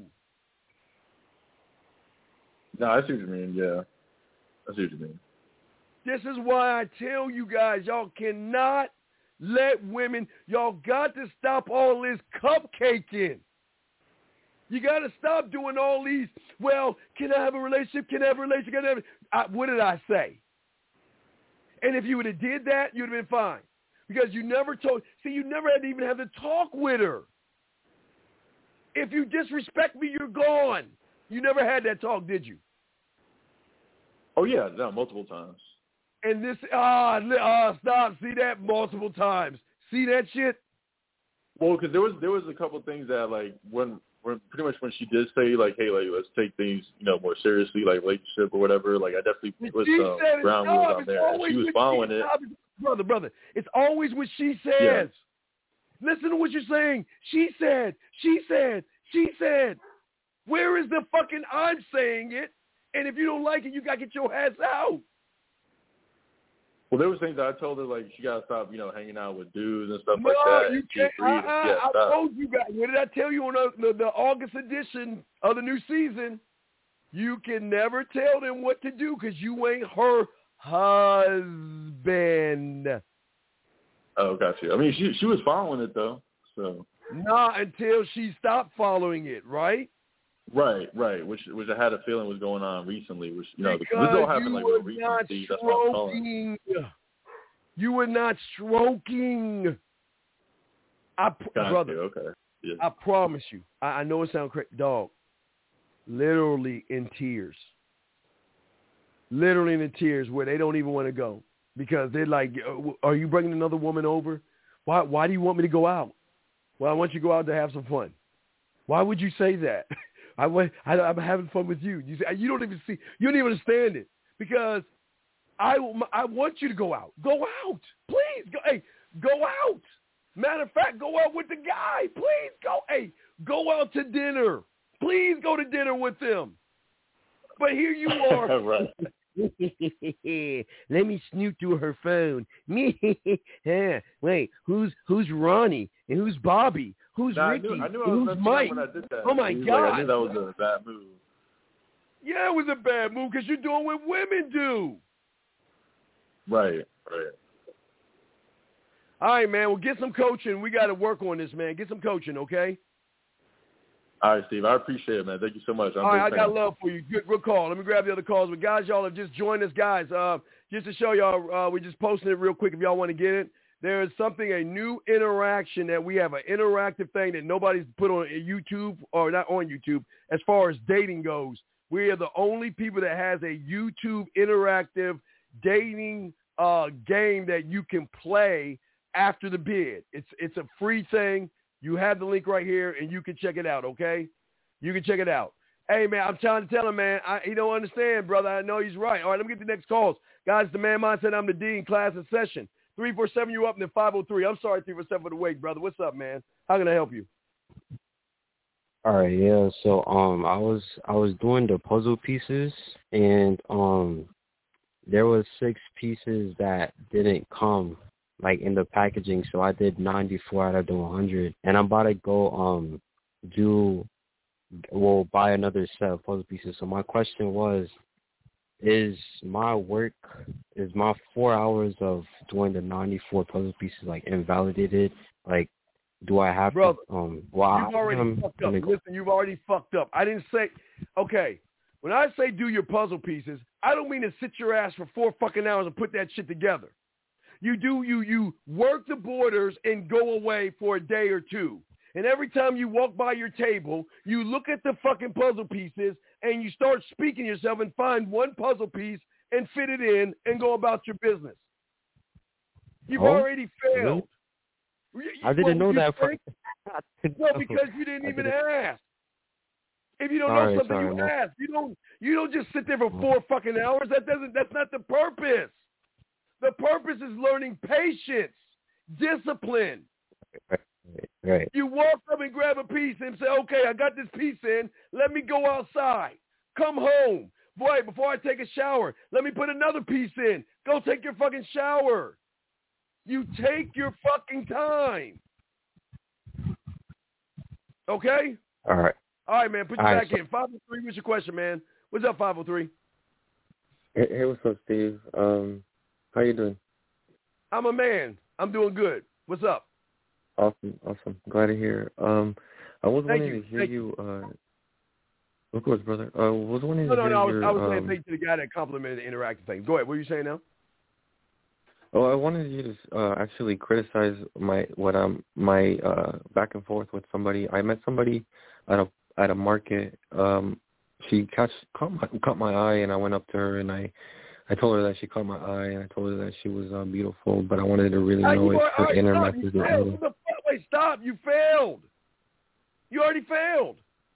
No, I see what you mean, yeah. I see what you mean. This is why I tell you guys, y'all cannot let women, y'all got to stop all this cupcaking. You got to stop doing all these, well, can I have a relationship? Can I have a relationship? Can I have a, I, what did I say? And if you would have did that, you'd have been fine. Because you never told, see, you never had to even have to talk with her. If you disrespect me, you're gone. You never had that talk, did you? Oh, yeah, no, multiple times. And this, ah, ah, stop. See that multiple times. See that shit? Well, because there was there was a couple things that, like, when, when pretty much when she did say, like, hey, like, let's take things, you know, more seriously, like, relationship or whatever, like, I definitely put some ground rules out there. And she was following it. Brother, brother, it's always what she says. Yeah. Listen to what you're saying. She said, she said, she said. Where is the fucking I'm saying it? And if you don't like it, you got to get your ass out. Well, there was things that I told her, like, she got to stop, you know, hanging out with dudes and stuff no, like that. You can't. Uh, uh, I stop. told you guys. What did I tell you on the, the, the August edition of the new season? You can never tell them what to do because you ain't her husband. Oh, got you. I mean, she she was following it, though, so. Nah, until she stopped following it, right? Right, right, which which I had a feeling was going on recently, which, you know, because this all happened, like, with recency. That's what I'm calling. You were not stroking. I, got brother, you, okay. Yeah. I promise you. I, I know it sounds crazy. Dog, literally in tears. Literally in the tears where they don't even want to go. Because they're like, are you bringing another woman over? Why Why do you want me to go out? Well, I want you to go out to have some fun. Why would you say that? I, I, I'm having fun with you. You, say, you don't even see, you don't even understand it. Because I, I want you to go out. Go out. Please. Go, hey, go out. Matter of fact, go out with the guy. Please go. Hey, go out to dinner. Please go to dinner with them. But here you are. Right. Let me snoop through her phone. yeah. Wait, who's who's Ronnie and who's Bobby? Who's nah, Ricky? I knew, I knew who's I was Mike? when I did that. Oh my God! God! Like, I knew that was a bad move. Yeah, it was a bad move because you're doing what women do. Right, right. All right, man. Well, get some coaching. We got to work on this, man. Get some coaching, okay? All right, Steve. I appreciate it, man. Thank you so much. I'm All right, I fan. got love for you. Good, good call. Let me grab the other calls. But, guys, y'all have just joined us. Guys, uh, just to show y'all, uh, we just posted it real quick if y'all want to get it. There is something, a new interaction that we have, an interactive thing that nobody's put on YouTube, or not on YouTube, as far as dating goes. We are the only people that has a YouTube interactive dating uh, game that you can play after the bid. It's it's a free thing. You have the link right here, and you can check it out, okay? You can check it out. Hey, man, I'm trying to tell him, man, I, he don't understand, brother. I know he's right. All right, let me get the next calls. Guys, the Man Mindset, I'm the D in class in session. three four seven, you up, and then five oh three. I'm sorry, three four seven for the wait, brother. What's up, man? How can I help you? All right, yeah. So um, I was I was doing the puzzle pieces, and um, there was six pieces that didn't come like in the packaging. So I did ninety-four out of the one hundred, and I'm about to go um do well buy another set of puzzle pieces. So my question was, is my work, is my four hours of doing the ninety-four puzzle pieces like invalidated? Like, do I have Brother, to? Um, well, you've already I'm fucked up. gonna... Listen, you've already fucked up. I didn't say, okay, when I say do your puzzle pieces, I don't mean to sit your ass for four fucking hours and put that shit together. You do, you you work the borders and go away for a day or two. And every time you walk by your table, you look at the fucking puzzle pieces and you start speaking yourself and find one puzzle piece and fit it in and go about your business. You've Oh, already failed. really? I didn't know that. For... No, because you didn't even ask. If you don't sorry, know something, sorry, you no. ask. You don't. You don't just sit there for four fucking hours. That doesn't. That's not the purpose. The purpose is learning patience, discipline. Right, right. You walk up and grab a piece and say, "Okay, I got this piece in. Let me go outside. Come home, boy. Before I take a shower, let me put another piece in. Go take your fucking shower." You take your fucking time. Okay? All right. All right, man. Put you All back right, so- in. five oh three, what's your question, man? What's up, five oh three? Hey, hey, what's up, Steve? Um, how you doing? I'm a man. I'm doing good. What's up? Awesome, awesome. Glad to hear. Um, I was Thank wanting you. to hear Thank you. Uh, of course, brother. I uh, was wanting No, to no, hear no. I was, your. I was um, saying thank you to the guy that complimented the interactive thing. Go ahead. What are you saying now? Oh, I wanted you to uh, actually criticize my what I'm my uh, back and forth with somebody. I met somebody at a at a market. Um, she catch caught my caught my eye, and I went up to her and I. I told her that she caught my eye, and I told her that she was uh, beautiful, but I wanted to really Hey, know you if are, her all right, inner stop. message You was failed. real. What the fuck? Wait, stop. You failed. You already failed.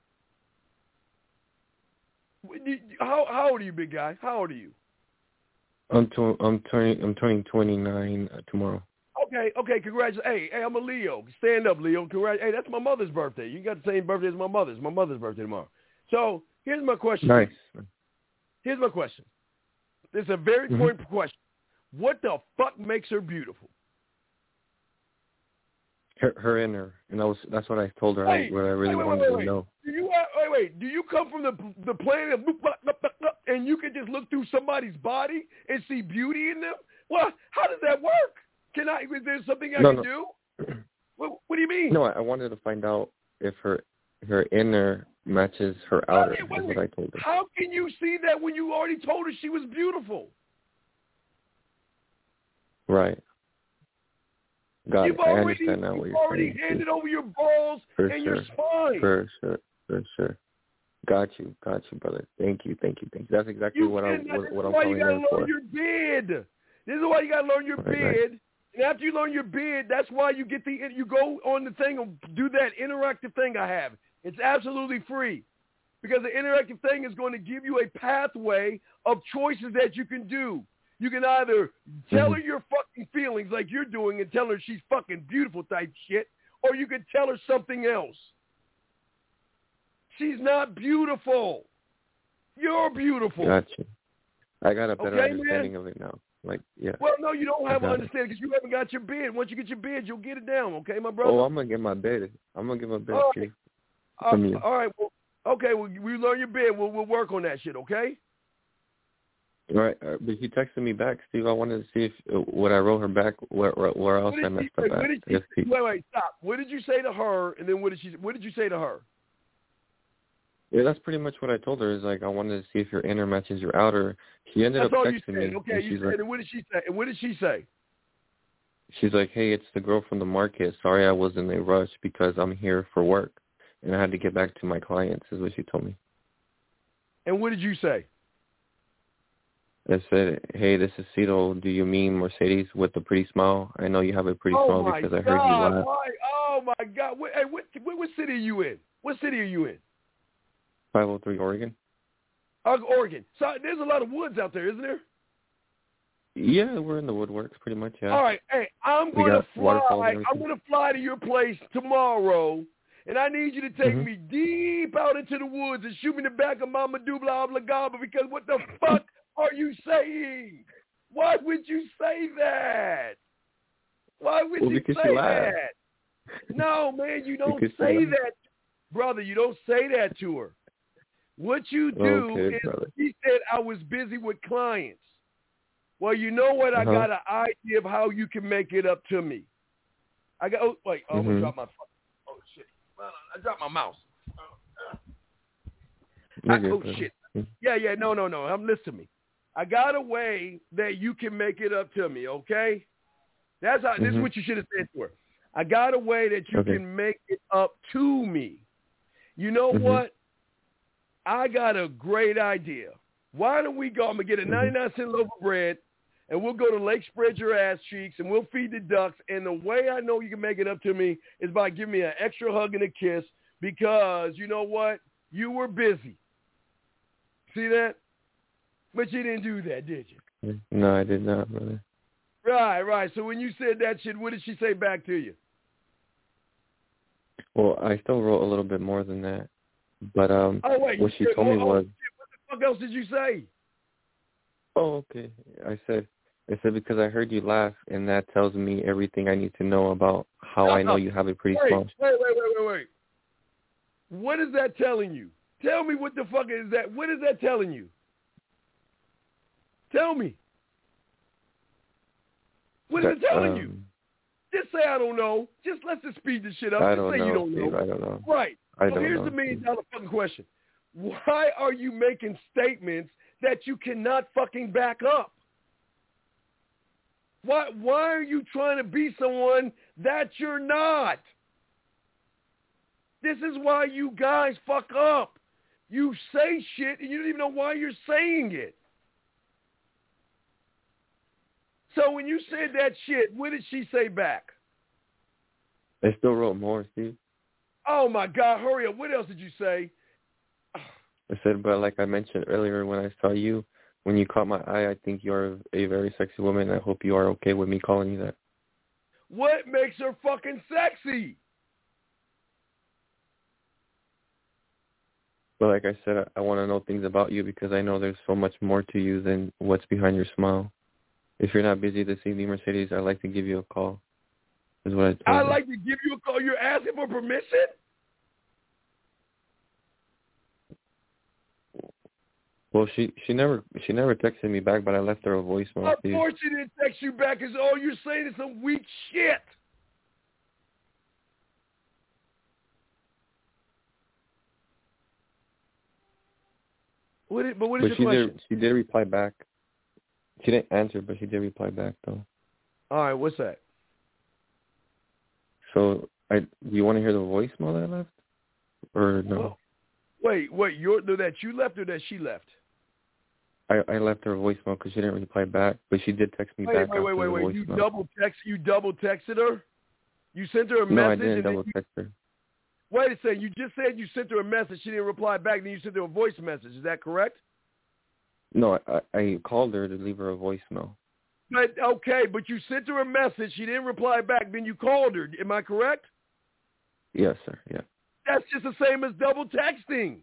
How, how old are you, big guy? How old are you? I'm to, I'm turning I'm turning twenty-nine uh, tomorrow. Okay, okay, congratulations. Hey, hey, I'm a Leo. Stand up, Leo. Congrats. Hey, that's my mother's birthday. You got the same birthday as my mother's. My mother's birthday tomorrow. So here's my question. Nice. Here's my question. This is a very Mm-hmm. important question. What the fuck makes her beautiful? Her, her inner, and that was that's what I told her. Hey, I, what I really wait, wait, wanted wait, to wait. know. Do you uh, wait, wait? Do you come from the the planet of and you can just look through somebody's body and see beauty in them? Well, how does that work? Can I? Is there something I No, can no. do? What, what do you mean? No, I, I wanted to find out if her her inner matches her outer. Wait, wait, Is what I told her. How can you see that when you already told her she was beautiful? Right. Got You've it. I already, understand now what you've you're already saying. handed over your balls For and sure. your spine. For sure. For sure. Got you. Got you, brother. Thank you. Thank you. Thank you. That's exactly You what I can, what, this what is I'm why calling you gotta in learn for. your bid. This is why you gotta learn your Right, bid. right. And after you learn your bid, that's why you get the you go on the thing and do that interactive thing I have. It's absolutely free because the interactive thing is going to give you a pathway of choices that you can do. You can either tell Mm-hmm. her your fucking feelings like you're doing and tell her she's fucking beautiful type shit, or you can tell her something else. She's not beautiful. You're beautiful. Got you. I got a better Okay, understanding man? of it now. Like, yeah. Well, no, you don't I have an got it. understanding because you haven't got your bid. Once you get your bid, you'll get it down, okay, my brother? Oh, I'm gonna get my bid. I'm gonna get my bid, All right. Steve. Uh, From you. all right. Well, okay. Well, we learn your bid. We'll we'll work on that shit. Okay. Right, uh, but she texted me back, Steve. I wanted to see if uh, what I wrote her back, where where else I messed up at. She, wait, wait, stop. What did you say to her, and then what did she? What did you say to her? Yeah, that's pretty much what I told her. Is like I wanted to see if your inner matches your outer. She ended that's up all texting you said. me. Okay, you said. Like, and what did she say? And what did she say? She's like, hey, it's the girl from the market. Sorry, I was in a rush because I'm here for work, and I had to get back to my clients. Is what she told me. And what did you say? I said, hey, this is Cito. Do you mean Mercedes with the pretty smile? I know you have a pretty oh smile my because I God, heard you laugh. Why? Oh, my God. What, hey, what, what, what city are you in? What city are you in? five oh three Oregon. Uh, Oregon. So there's a lot of woods out there, isn't there? Yeah, we're in the woodworks pretty much, yeah. All right. Hey, I'm going to fly. I'm going to fly to your place tomorrow, and I need you to take mm-hmm. me deep out into the woods and shoot me in the back of my medulla oblongata, because what the fuck are you saying? Why would you say that? Why would well, you because say you that? No, man, you don't because say you that. Brother, you don't say that to her. What you do okay, is brother. she said I was busy with clients. Well, you know what? I uh-huh. got an idea of how you can make it up to me. I got. Oh, wait. Oh, mm-hmm. I'm gonna drop my. Oh shit! I dropped my mouse. I, good, oh brother. shit! Yeah, yeah. No, no, no. I'm listen to me. I got a way that you can make it up to me. Okay. That's how. Mm-hmm. This is what you should have said to her. I got a way that you okay. can make it up to me. You know mm-hmm. what? I got a great idea. Why don't we go? I'm going to get a ninety-nine cent loaf of bread, and we'll go to Lake Spread Your Ass Cheeks, and we'll feed the ducks. And the way I know you can make it up to me is by giving me an extra hug and a kiss, because you know what? You were busy. See that? But you didn't do that, did you? No, I did not, brother. Right, right. So when you said that shit, what did she say back to you? Well, I still wrote a little bit more than that. But um, oh, wait, what she said, told oh, me oh, was... What the fuck else did you say? Oh, okay. I said, I said because I heard you laugh, and that tells me everything I need to know about how no, I know you have a pretty wait, small... Wait, wait, wait, wait, wait. What is that telling you? Tell me what the fuck is that? What is that telling you? Tell me. What is it telling um, you? Just say I don't know. Just let's just speed this shit up. I just don't say know, you don't Steve, know. I don't know. Right. I so don't here's know, the million Steve. dollar fucking question. Why are you making statements that you cannot fucking back up? Why why are you trying to be someone that you're not? This is why you guys fuck up. You say shit and you don't even know why you're saying it. So when you said that shit, what did she say back? I still wrote more, Steve. Oh, my God. Hurry up. What else did you say? I said, but like I mentioned earlier when I saw you, when you caught my eye, I think you're a very sexy woman, and I hope you are okay with me calling you that. What makes her fucking sexy? But like I said, I, I want to know things about you because I know there's so much more to you than what's behind your smile. If you're not busy this evening, Mercedes, I'd like to give you a call. Is what I told I'd her. like to give you a call. You're asking for permission? Well, she she never she never texted me back, but I left her a voicemail. Of course she didn't text you back, because all you're saying is some weak shit. What is, but what is but your she question? did she did reply back. She didn't answer, but she did reply back though. All right, what's that? So, I do you want to hear the voicemail that I left, or no? Well, wait, wait, you're that you left or that she left? I, I left her a voicemail because she didn't reply back, but she did text me wait, back. Wait, wait, wait, wait, wait. You double text? You double texted her? You sent her a no, message? No, I didn't and double you, text her. Wait a second. You just said you sent her a message. She didn't reply back. Then you sent her a voice message. Is that correct? No, I, I called her to leave her a voicemail. But okay, but you sent her a message. She didn't reply back. Then you called her. Am I correct? Yes, sir. Yeah. That's just the same as double texting.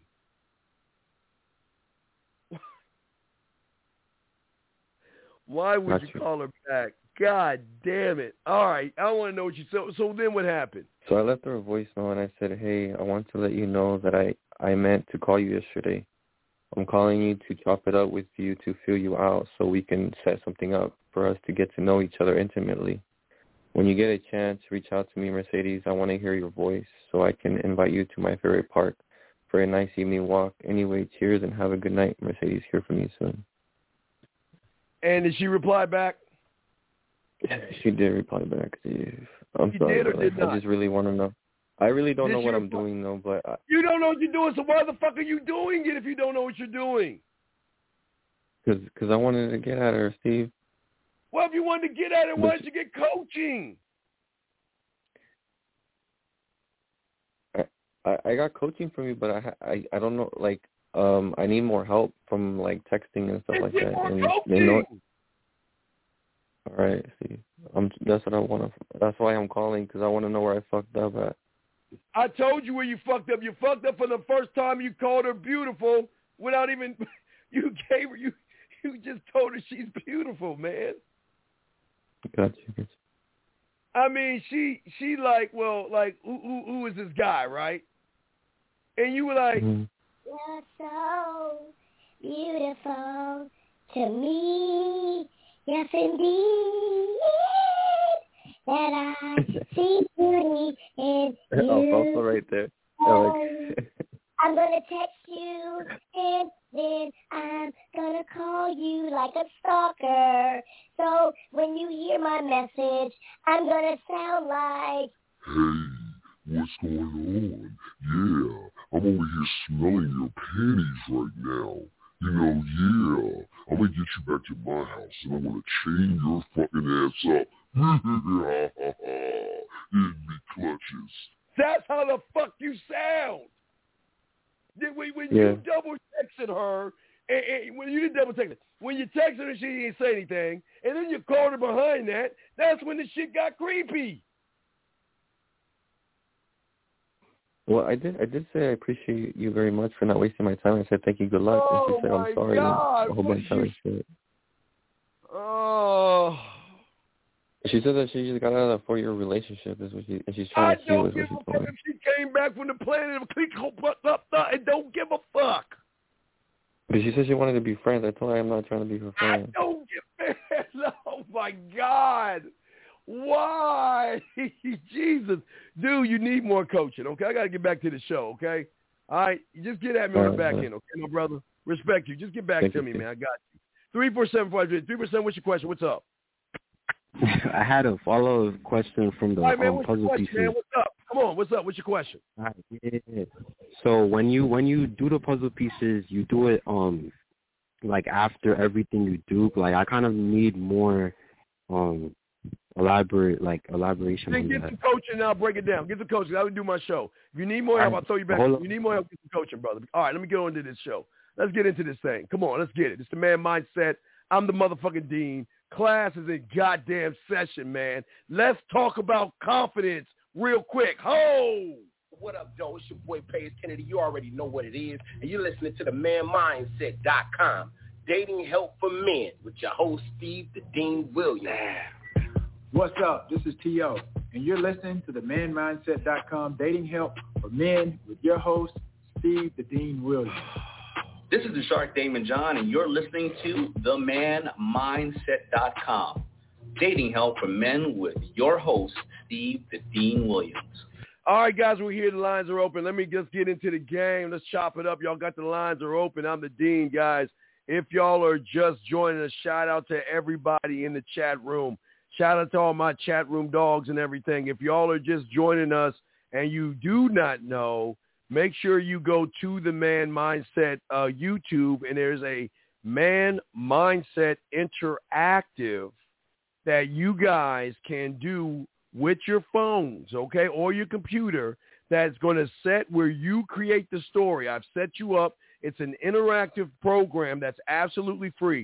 Why would Not you you. call her back? God damn it. All right. I want to know what you said. So then what happened? So I left her a voicemail and I said, hey, I want to let you know that I, I meant to call you yesterday. I'm calling you to chop it up with you to feel you out so we can set something up for us to get to know each other intimately. When you get a chance, reach out to me, Mercedes. I want to hear your voice so I can invite you to my favorite park for a nice evening walk. Anyway, cheers and have a good night, Mercedes. Hear from you soon. And did she reply back? She did reply back, Steve. I'm she sorry, did or but did I not? just really want to know. I really don't did know what I'm reply? doing, though, but... I... You don't know what you're doing, so why the fuck are you doing it if you don't know what you're doing? Because cause I wanted to get at her, Steve. Well, if you wanted to get at it, why did you get coaching? I, I I got coaching from you, but I I I don't know. Like, um, I need more help from like texting and stuff Let's like get that. more And coaching. they know. All right, Steve. I'm. That's what I want to. That's why I'm calling because I want to know where I fucked up at. I told you where you fucked up. You fucked up for the first time you called her beautiful without even. You gave her. You you just told her she's beautiful, man. Got you. I mean, she she like, well, like, who who, who is this guy, right? And you were like, mm-hmm. You're so beautiful to me, yes indeed, that I see beauty in you. Oh, also right there. Um, I'm gonna text you and then I'm gonna call you like a stalker. So when you hear my message, I'm gonna sound like, hey, what's going on? Yeah, I'm over here smelling your panties right now. You know, yeah, I'm gonna get you back to my house and I'm gonna chain your fucking ass up. In me clutches. that's how the fuck you sound. When, when Yeah. you double texted her, and, and when you didn't double text her, when you texted her, she didn't say anything, and then you called her behind that. That's when the shit got creepy. Well, I did. I did say I appreciate you very much for not wasting my time. I said thank you, good luck, Oh, and she said my I'm sorry. God, And a whole what bunch of other you- shit. Oh. She said that she just got out of a four-year relationship, is what she, and she's I trying to see don't what give she a told fuck me. if she came back from the planet of click up and don't give a fuck. But she said she wanted to be friends. I told her I'm not trying to be her I friend. don't give a Oh my God. Why? Jesus. Dude, you need more coaching, okay? I got to get back to the show, okay? All right? You just get at me on the All back right, end, okay, my brother? Respect you. Just get back Thank to you, me, Steve. man. I got you. three four seven five three. three percent, what's your question? What's up? I had a follow-up question from the All right, man, um, what's your puzzle question, pieces. man? What's up? Come on, what's up? What's your question? All right, yeah. So when you when you do the puzzle pieces, you do it um like after everything you do. Like I kind of need more um elaborate like elaboration Then on get that. some coaching and I'll break it down. Get some coaching. I would do my show. If you need more help, I- I'll throw you back. hold If on. you need more help, get some coaching, brother. All right, let me get on to this show. Let's get into this thing. Come on, let's get it. It's the Man Mindset. I'm the motherfucking dean. Class is in goddamn session, man. Let's talk about confidence real quick. Ho! What up, Joe? It's your boy, Paige Kennedy. You already know what it is. And you're listening to the man mindset dot com. Dating help for men with your host, Steve the Dean Williams. What's up? This is T O, and you're listening to the man mindset dot com Dating Help for Men with your host, Steve the Dean Williams. This is the Shark Damon John, and you're listening to the man mindset dot com. Dating help for men with your host, Steve the Dean Williams. All right, guys, we're here. The lines are open. Let me just get into the game. Let's chop it up. Y'all got the lines are open. I'm the dean, guys. If y'all are just joining us, shout out to everybody in the chat room. Shout out to all my chat room dogs and everything. If y'all are just joining us and you do not know, make sure you go to the Man Mindset uh, YouTube, and there's a Man Mindset Interactive that you guys can do with your phones, okay, or your computer, that's going to set where you create the story. I've set you up. It's an interactive program that's absolutely free.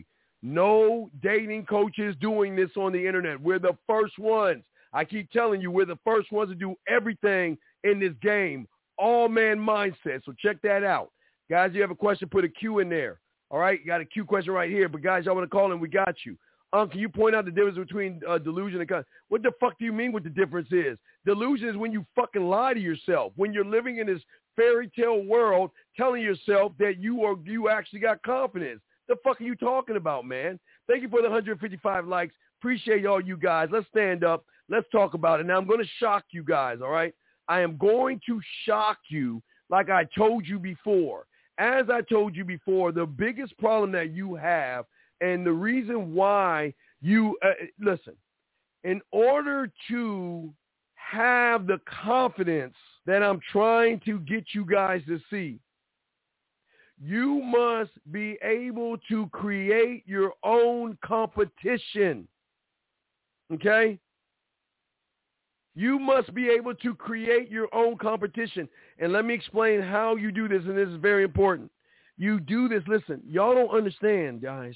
No dating coaches doing this on the internet. We're the first ones. I keep telling you, we're the first ones to do everything in this game. All Man Mindset. So check that out. Guys, you have a question, put a Q in there. All right? You got a Q question right here. But, guys, y'all want to call in, we got you. Um, can you point out the difference between uh, delusion and con- what the fuck do you mean what the difference is? Delusion is when you fucking lie to yourself, when you're living in this fairy tale world telling yourself that you are you actually got confidence. The fuck are you talking about, man? Thank you for the one hundred fifty-five likes. Appreciate all you guys. Let's stand up. Let's talk about it. Now, I'm going to shock you guys, all right? I am going to shock you like I told you before. As I told you before, the biggest problem that you have and the reason why you uh, – listen, in order to have the confidence that I'm trying to get you guys to see, you must be able to create your own competition, okay? You must be able to create your own competition. And let me explain how you do this, and this is very important. You do this, listen, y'all don't understand, guys.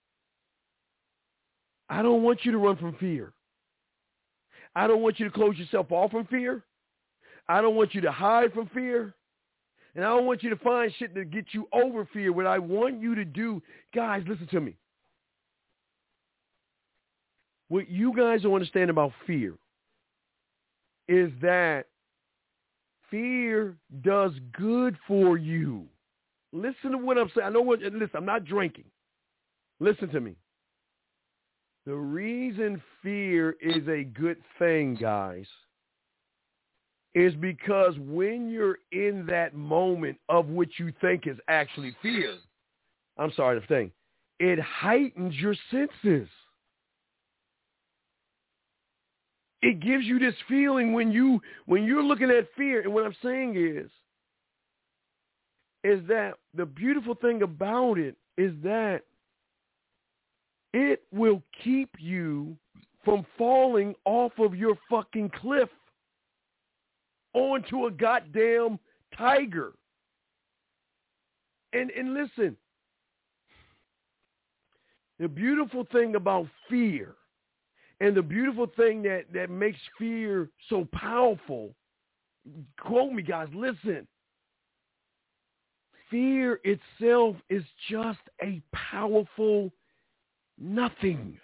I don't want you to run from fear. I don't want you to close yourself off from fear. I don't want you to hide from fear. And I don't want you to find shit to get you over fear. What I want you to do, guys, listen to me. What you guys don't understand about fear is that fear does good for you. Listen to what I'm saying. I know what, listen, I'm not drinking. Listen to me. The reason fear is a good thing, guys, is because when you're in that moment of what you think is actually fear, I'm sorry, the thing, it heightens your senses. It gives you this feeling when you when you're looking at fear, and what I'm saying is, is that the beautiful thing about it is that it will keep you from falling off of your fucking cliff onto a goddamn tiger. And and listen, the beautiful thing about fear and the beautiful thing that, that makes fear so powerful, quote me guys, listen, fear itself is just a powerful nothing.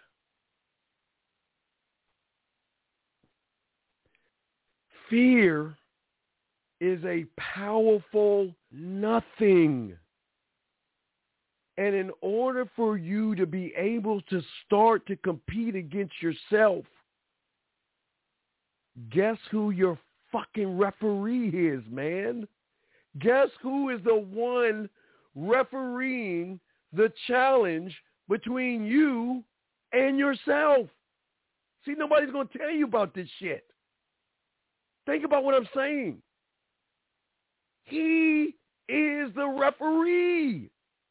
Fear is a powerful nothing. And in order for you to be able to start to compete against yourself, guess who your fucking referee is, man? Guess who is the one refereeing the challenge between you and yourself? See, nobody's going to tell you about this shit. Think about what I'm saying. He is the referee.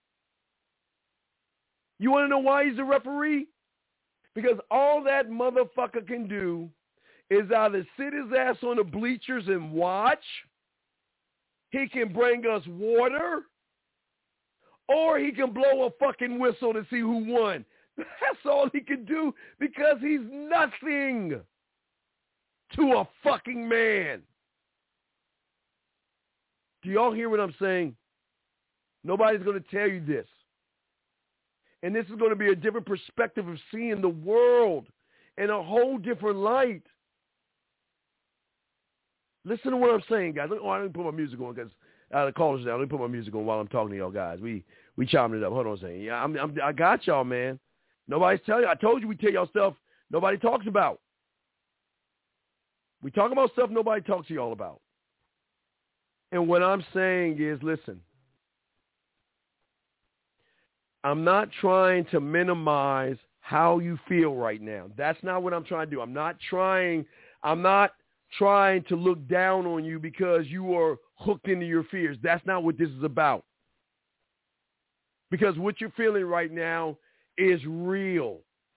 You want to know why he's the referee? Because all that motherfucker can do is either sit his ass on the bleachers and watch, he can bring us water, or he can blow a fucking whistle to see who won. That's all he can do because he's nothing to a fucking man. Do y'all hear what I'm saying? Nobody's going to tell you this. And this is going to be a different perspective of seeing the world in a whole different light. Listen to what I'm saying, guys. Oh, I didn't put my music on because uh, the callers down. I didn't put my music on while I'm talking to y'all guys. We we chopping it up. Hold on a second. Yeah, I'm, I'm, I got y'all, man. Nobody's telling you. I told you we tell y'all stuff nobody talks about. We talk about stuff nobody talks to y'all about. And what I'm saying is, listen, I'm not trying to minimize how you feel right now. That's not what I'm trying to do. I'm not trying, I'm not trying to look down on you because you are hooked into your fears. That's not what this is about. Because what you're feeling right now is real.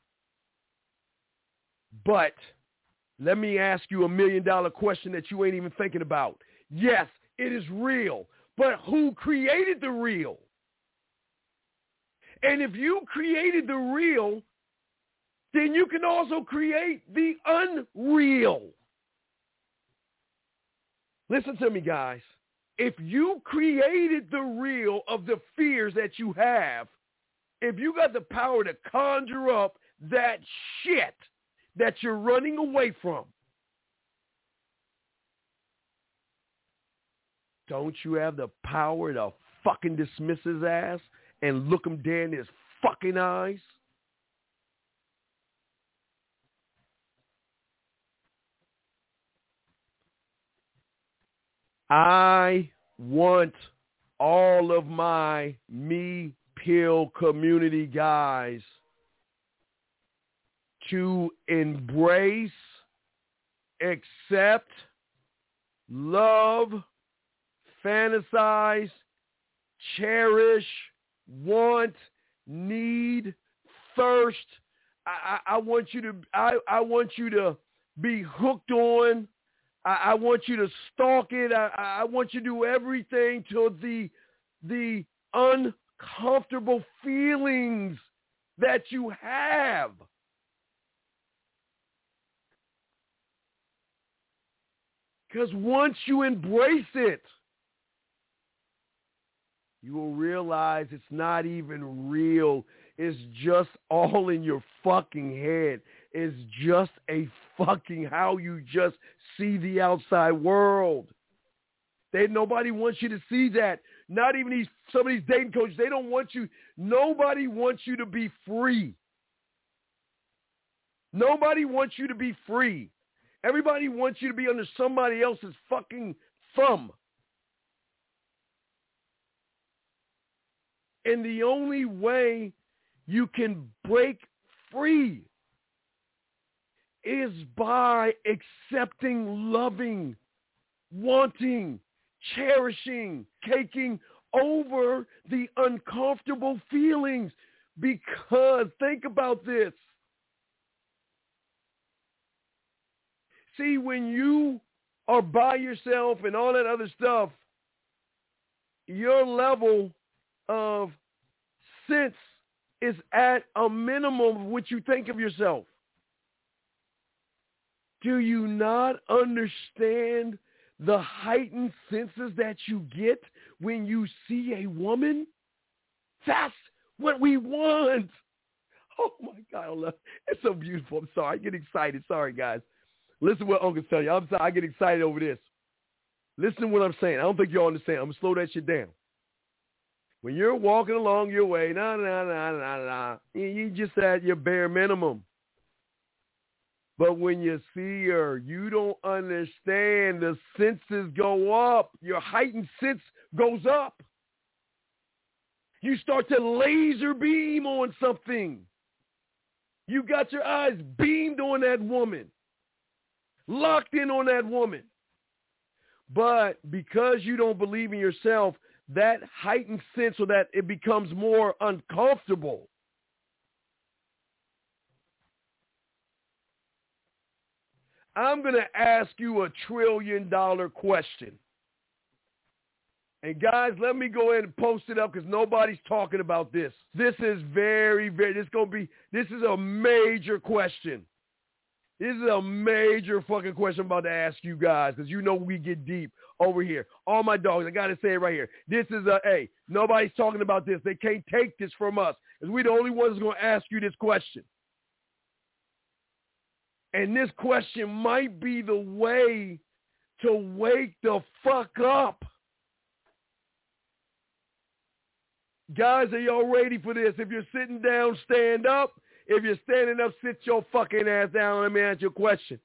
But let me ask you a million dollar question that you ain't even thinking about. Yes, it is real. But who created the real? And if you created the real, then you can also create the unreal. Listen to me, guys. If you created the real of the fears that you have, if you got the power to conjure up that shit that you're running away from, don't you have the power to fucking dismiss his ass and look him dead in his fucking eyes? I want all of my Me Pill community guys to embrace, accept, love, fantasize, cherish, want, need, thirst. I, I, I want you to I, I want you to be hooked on. I, I want you to stalk it. I, I want you to do everything till the the uncomfortable feelings that you have. Because once you embrace it, you will realize it's not even real. It's just all in your fucking head. It's just a fucking how you just see the outside world. They, nobody wants you to see that. Not even these some of these dating coaches. They don't want you. Nobody wants you to be free. Nobody wants you to be free. Everybody wants you to be under somebody else's fucking thumb. And the only way you can break free is by accepting, loving, wanting, cherishing, taking over the uncomfortable feelings. Because think about this. See, when you are by yourself and all that other stuff, your level of sense is at a minimum of what you think of yourself. Do you not understand the heightened senses that you get when you see a woman? That's what we want. Oh, my God. I love, it's so beautiful. I'm sorry. I get excited. Sorry, guys. Listen to what Uncle's telling you. I'm sorry. I get excited over this. Listen to what I'm saying. I don't think y'all understand. I'm going to slow that shit down. When you're walking along your way, nah, nah, nah, nah, nah, you just at your bare minimum. But when you see her, you don't understand. The senses go up. Your heightened sense goes up. You start to laser beam on something. You got your eyes beamed on that woman. Locked in on that woman. But because you don't believe in yourself, that heightened sense so that it becomes more uncomfortable. I'm going to ask you a trillion dollar question. And guys, let me go ahead and post it up because nobody's talking about this. This is very, very, this is going to be, this is a major question. This is a major fucking question I'm about to ask you guys because you know we get deep over here. All my dogs, I got to say it right here. This is a, hey, nobody's talking about this. They can't take this from us because we're the only ones going to ask you this question. And this question might be the way to wake the fuck up. Guys, are y'all ready for this? If you're sitting down, stand up. If you're standing up, sit your fucking ass down. Let me ask you a question.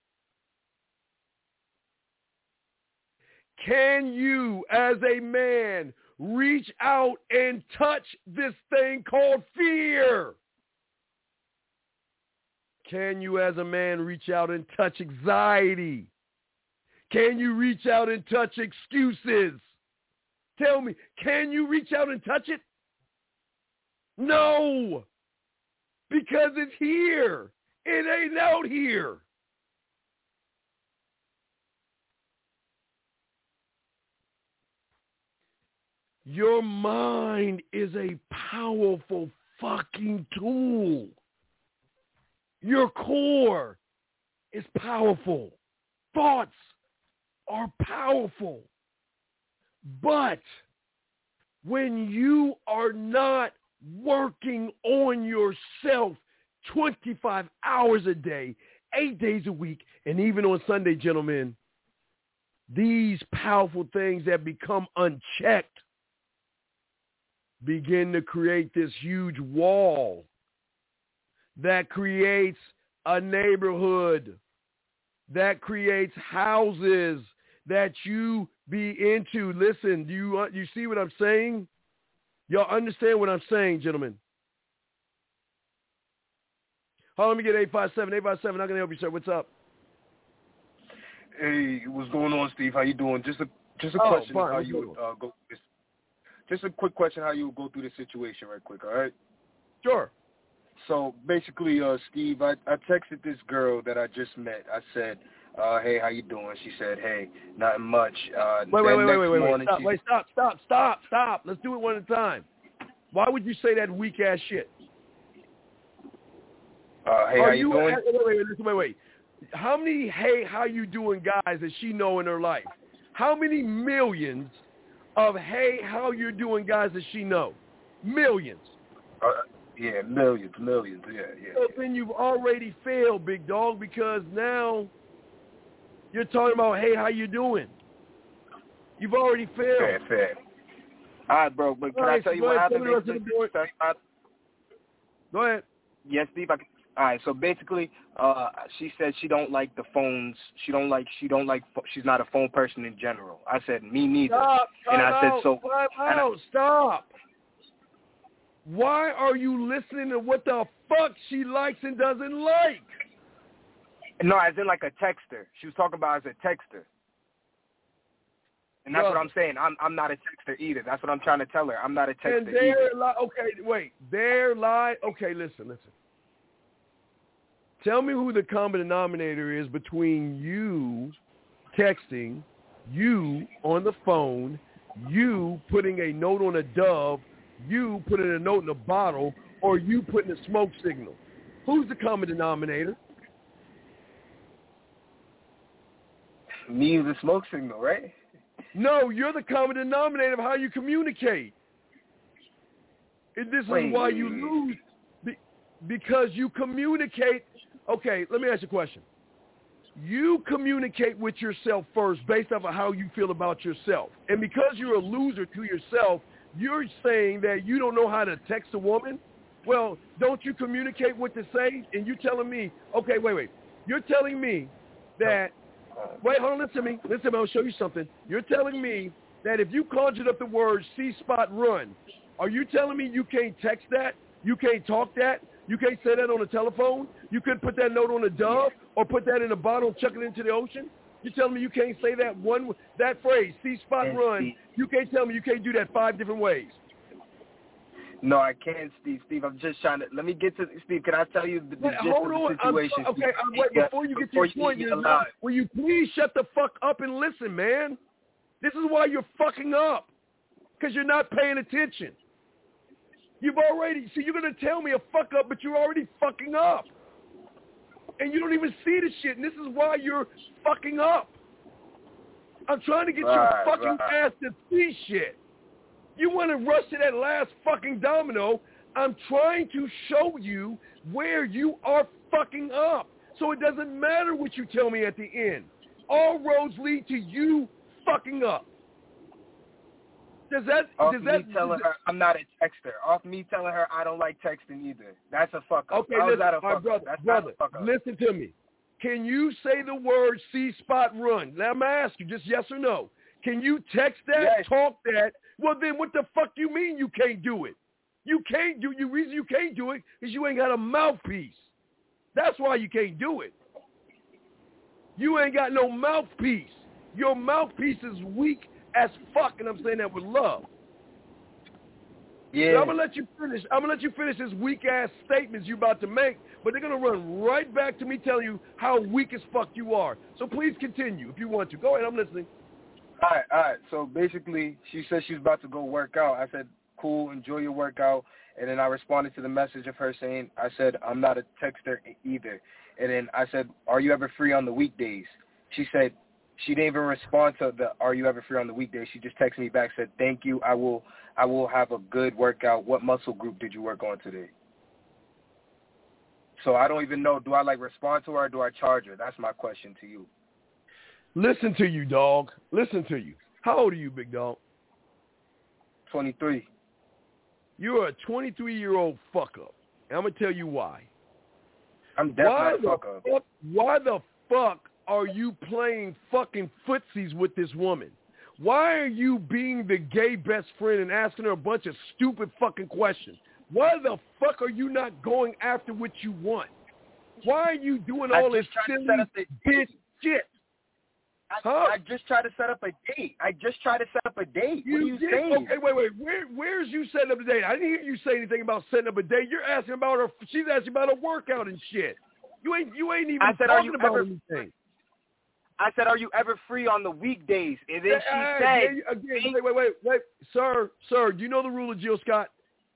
Can you, as a man, reach out and touch this thing called fear? Can you, as a man, reach out and touch anxiety? Can you reach out and touch excuses? Tell me, can you reach out and touch it? No, because it's here. It ain't out here. Your mind is a powerful fucking tool. Your core is powerful. Thoughts are powerful. But when you are not working on yourself twenty-five hours a day, eight days a week, and even on Sunday, gentlemen, these powerful things that become unchecked begin to create this huge wall that creates a neighborhood, that creates houses that you be into. Listen, do you, you see what I'm saying? Y'all understand what I'm saying, gentlemen? Hold on, let me get eight five seven. eight five seven, how can I help you, sir? What's up? Hey, what's going on, Steve? How you doing? Just a just a oh, question fine. how you would uh, go through this. Just a quick question how you would go through this situation right quick, all right? Sure. So basically, uh, Steve, I, I texted this girl that I just met. I said, uh, hey, how you doing? She said, hey, nothing much. Uh, wait, wait, wait, wait, wait, wait, morning, stop, she... wait, stop, stop, stop, stop. Let's do it one at a time. Why would you say that weak-ass shit? Uh, hey, Are how you, you doing? Wait, wait, wait, wait, wait. How many hey, how you doing guys does she know in her life? How many millions of hey, how you doing guys does she know? Millions. Uh, yeah, millions, millions, yeah, yeah. So then you've already failed, big dog, because now you're talking about, hey, how you doing? You've already failed. Fair, fair. All right, bro, but can right, I tell you so what ahead, happened? Go ahead. Yes, Steve, I can. All right, so basically, uh, she said she don't like the phones. She don't like. She don't like. She's not a phone person in general. I said me neither. Stop, and I said out, so. Time out, I, stop. Why are you listening to what the fuck she likes and doesn't like? No, as in like a texter. She was talking about as a texter. And that's Brother. what I'm saying. I'm I'm not a texter either. That's what I'm trying to tell her. I'm not a texter and they're either. Li- okay, wait. They're lie. Okay, listen, listen. Tell me who the common denominator is between you texting, you on the phone, you putting a note on a dove, you putting a note in a bottle, or you putting a smoke signal. Who's the common denominator? Me is the smoke signal, right? No, you're the common denominator of how you communicate. And this Wait, is why wait, you wait. lose, be, because you communicate. Okay, let me ask you a question. You communicate with yourself first based off of how you feel about yourself. And because you're a loser to yourself, you're saying that you don't know how to text a woman? Well, don't you communicate what to say? And you telling me, okay, wait, wait. You're telling me that, wait, hold on, listen to me. Listen to me, I'll show you something. You're telling me that if you conjured up the word C-spot run, are you telling me you can't text that? You can't talk that? You can't say that on the telephone? You couldn't put that note on a dove or put that in a bottle and chuck it into the ocean? You're telling me you can't say that one, that phrase, C-spot run, you can't tell me you can't do that five different ways? No, I can't, Steve. Steve, I'm just trying to, let me get to, Steve, can I tell you the, the Wait, gist hold of on. the situation? I'm, okay, I'm, wait, yeah, before you get before to your point, you you're not, will you please shut the fuck up and listen, man? This is why you're fucking up, because you're not paying attention. You've already, see, you're going to tell me a fuck up, but you're already fucking up. And you don't even see the shit, and this is why you're fucking up. I'm trying to get right, your fucking right. ass to see shit. You want to rush to that last fucking domino. I'm trying to show you where you are fucking up. So it doesn't matter what you tell me at the end. All roads lead to you fucking up. Does that, Off does me that, telling does her I'm not a texter. Off me telling her I don't like texting either. That's a fuck up. Okay, How is listen, that a my fuck brother, up? That's brother, not a fuck up. listen to me. Can you say the word C-spot run? Now I'm going to ask you, just yes or no. Can you text that, yes. talk that? Well, then what the fuck you mean you can't do it? You can't do it. The reason you can't do it is you ain't got a mouthpiece. That's why you can't do it. You ain't got no mouthpiece. Your mouthpiece is weak as fuck, and I'm saying that with love. Yeah. So I'm gonna let you finish. I'm gonna let you finish this weak ass statements you about to make, but they're gonna run right back to me telling you how weak as fuck you are. So please continue if you want to. Go ahead, I'm listening. All right, all right. So basically, she said she was about to go work out. I said, cool, enjoy your workout. And then I responded to the message of her saying, I said, I'm not a texter either. And then I said, are you ever free on the weekdays? She said, she didn't even respond to the, are you ever free on the weekdays? She just texted me back, said, thank you. I will, I will have a good workout. What muscle group did you work on today? So I don't even know, do I like respond to her or do I charge her? That's my question to you. Listen to you, dog. Listen to you. How old are you, big dog? twenty-three. You're a twenty-three-year-old fuck-up. And I'm going to tell you why. I'm definitely why a fuck-up. Fuck, why the fuck are you playing fucking footsies with this woman? Why are you being the gay best friend and asking her a bunch of stupid fucking questions? Why the fuck are you not going after what you want? Why are you doing all this silly bitch shit? I, huh? I just tried to set up a date. I just tried to set up a date. You what are you did? saying? Okay, wait, wait. Where, where's you setting up a date? I didn't hear you say anything about setting up a date. You're asking about her. She's asking about her workout and shit. You ain't, you ain't even I said, talking are you about ever, anything. I said, are you ever free on the weekdays? And then she uh, said, again, again, wait, wait, wait, wait, sir, sir. Do you know the rule of Jill Scott?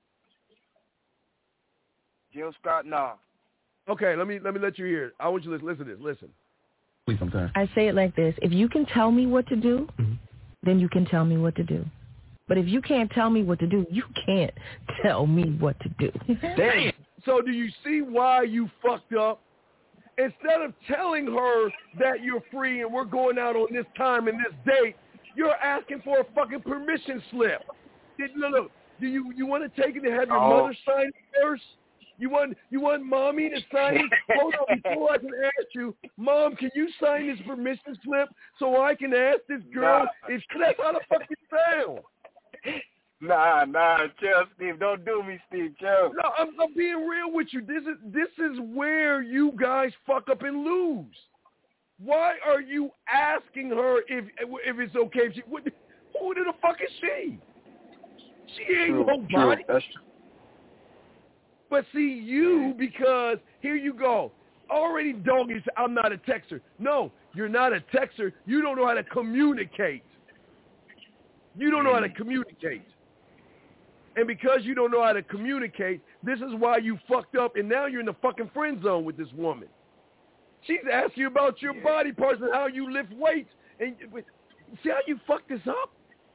Jill Scott, no. Okay, let me let me let you hear it. I want you to listen, listen to this. Listen. Please, sometimes. I say it like this. If you can tell me what to do, mm-hmm. then you can tell me what to do. But if you can't tell me what to do, you can't tell me what to do. Damn. So do you see why you fucked up? Instead of telling her that you're free and we're going out on this time and this date, you're asking for a fucking permission slip. Look, look. Do you, you want to take it and have your oh. mother sign it first? You want you want mommy to sign it? Hold on, before I can ask you, Mom, can you sign this permission slip so I can ask this girl nah. if that's how the fuck it sound? Nah, nah, chill, Steve. Don't do me, Steve. Chill. No, I'm, I'm being real with you. This is this is where you guys fuck up and lose. Why are you asking her if if it's okay? If she, what, who the fuck is she? She ain't true, nobody. True. That's true. But see, you, because here you go. Already dog you say, I'm not a texter. No, you're not a texter. You don't know how to communicate. You don't know how to communicate. And because you don't know how to communicate, this is why you fucked up, and now you're in the fucking friend zone with this woman. She's asking you about your yeah. body parts and how you lift weights. And see how you fucked this up?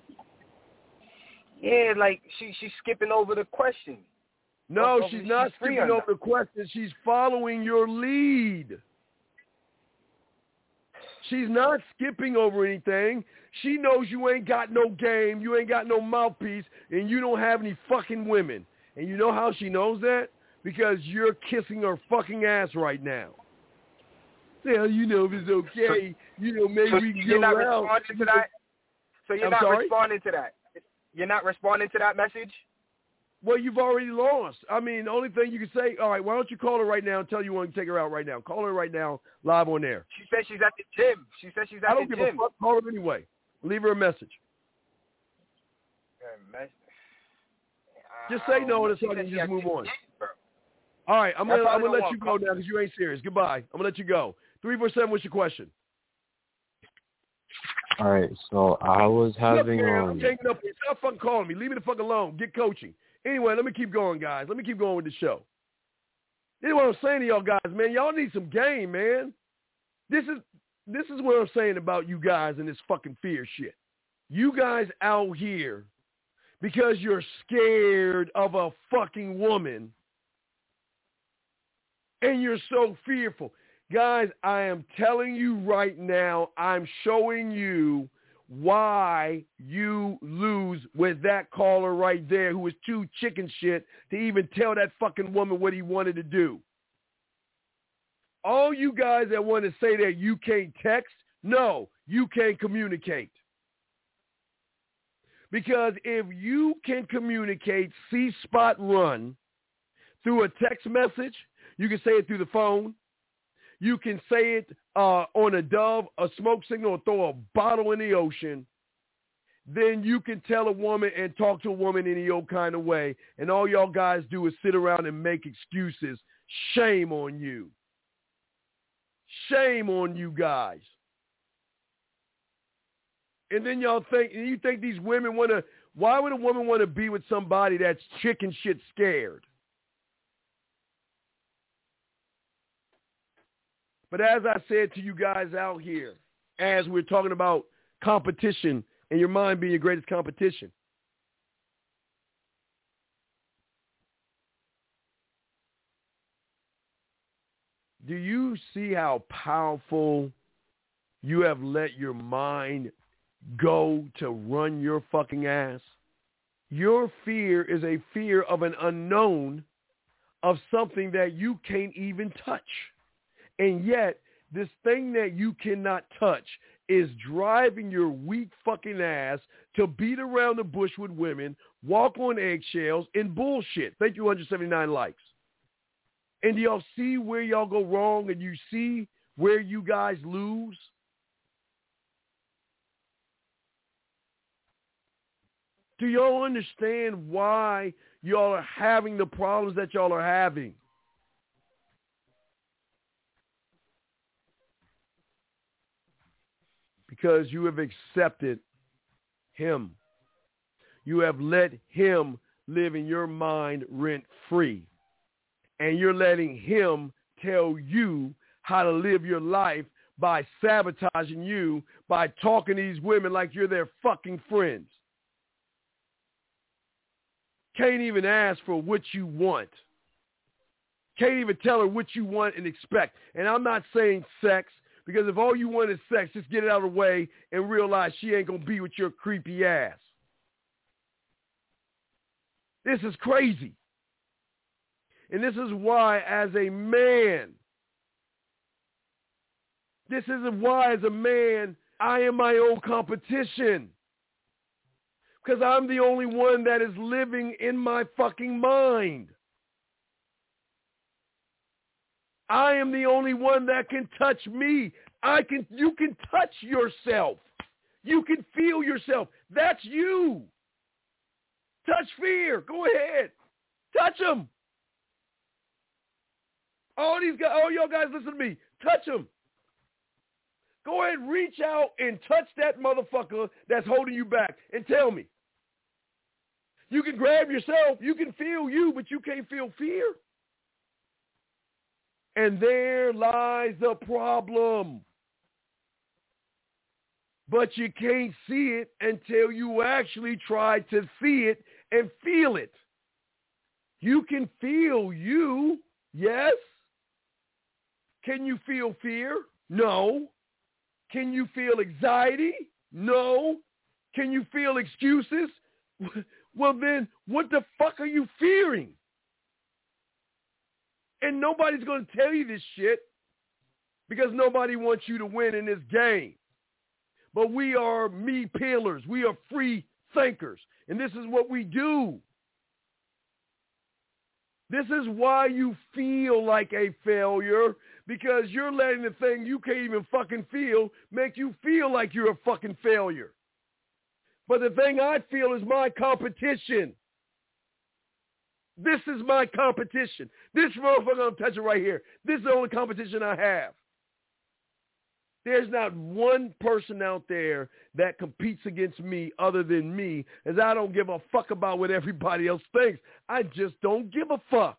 Yeah, like she she's skipping over the question. No, well, she's not she's skipping over not. the question. She's following your lead. She's not skipping over anything. She knows you ain't got no game, you ain't got no mouthpiece, and you don't have any fucking women. And you know how she knows that? Because you're kissing her fucking ass right now. Well, you know, if it's okay, so, you know, maybe so we can you're go not out. responding to that? So you're I'm not sorry? responding to that? You're not responding to that message? Well, you've already lost. I mean, the only thing you can say, all right, why don't you call her right now and tell you you want to take her out right now. Call her right now, live on air. She said she's at the gym. She said she's at I don't the give gym. a fuck. Call her anyway. Leave her a message. Just say no and so I can just move on. All right, I'm going to let you go now because you ain't serious. Goodbye. I'm going to let you go. three four seven, what's your question? All right, so I was having... Look, man, um, I'm hanging up. Stop fucking calling me. Leave me the fuck alone. Get coaching. Anyway, let me keep going, guys. Let me keep going with the show. This is what I'm saying to y'all guys, man. Y'all need some game, man. This is this is what I'm saying about you guys and this fucking fear shit. You guys out here, because you're scared of a fucking woman, and you're so fearful. Guys, I am telling you right now, I'm showing you why you lose with that caller right there who was too chicken shit to even tell that fucking woman what he wanted to do. All you guys that want to say that you can't text, no, you can't communicate. Because if you can communicate C-spot run through a text message, you can say it through the phone, you can say it uh, on a dove, a smoke signal, or throw a bottle in the ocean, then you can tell a woman and talk to a woman any old kind of way, and all y'all guys do is sit around and make excuses. Shame on you. Shame on you guys. And then y'all think, and you think these women want to, why would a woman want to be with somebody that's chicken shit scared? But as I said to you guys out here, as we're talking about competition and your mind being your greatest competition, do you see how powerful you have let your mind go to run your fucking ass. Your fear is a fear of an unknown, of something that you can't even touch. And yet, this thing that you cannot touch is driving your weak fucking ass to beat around the bush with women, walk on eggshells, and bullshit. Thank you, one hundred seventy-nine likes. And do y'all see where y'all go wrong, and you see where you guys lose? Do y'all understand why y'all are having the problems that y'all are having? Because you have accepted him. You have let him live in your mind rent-free. And you're letting him tell you how to live your life by sabotaging you, by talking to these women like you're their fucking friends. Can't even ask for what you want. Can't even tell her what you want and expect. And I'm not saying sex, because if all you want is sex, just get it out of the way and realize she ain't going to be with your creepy ass. This is crazy. And this is why, as a man, this is why, as a man, I am my own competition. Because I'm the only one that is living in my fucking mind. I am the only one that can touch me. I can. You can touch yourself. You can feel yourself. That's you. Touch fear. Go ahead. Touch them. All these guys, all y'all guys, listen to me. Touch them. Go ahead, reach out and touch that motherfucker that's holding you back and tell me. You can grab yourself. You can feel you, but you can't feel fear. And there lies the problem. But you can't see it until you actually try to see it and feel it. You can feel you, yes. Can you feel fear? No. Can you feel anxiety? No. Can you feel excuses? Well, then what the fuck are you fearing? And nobody's going to tell you this shit because nobody wants you to win in this game. But we are me peelers. We are free thinkers. And this is what we do. This is why you feel like a failure, because you're letting the thing you can't even fucking feel make you feel like you're a fucking failure. But the thing I feel is my competition. This is my competition. This motherfucker, I'm touching right here. This is the only competition I have. There's not one person out there that competes against me other than me, as I don't give a fuck about what everybody else thinks. I just don't give a fuck.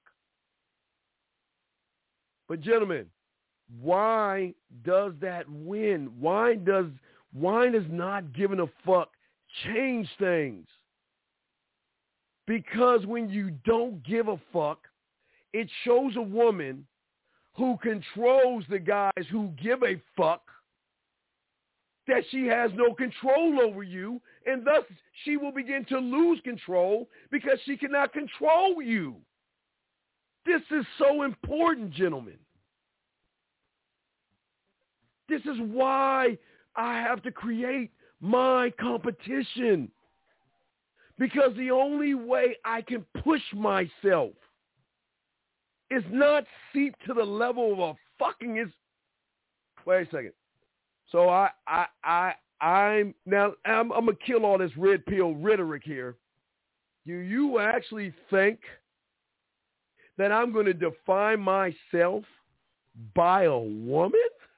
But gentlemen, why does that win? Why does why does not giving a fuck change things? Because when you don't give a fuck, it shows a woman who controls the guys who give a fuck that she has no control over you, and thus she will begin to lose control because she cannot control you. This is so important, gentlemen. This is why I have to create my competition. Because the only way I can push myself is not seep to the level of a fucking is. Wait a second. So I, I, I, I'm now. I'm, I'm gonna kill all this red pill rhetoric here. Do you actually think that I'm going to define myself by a woman?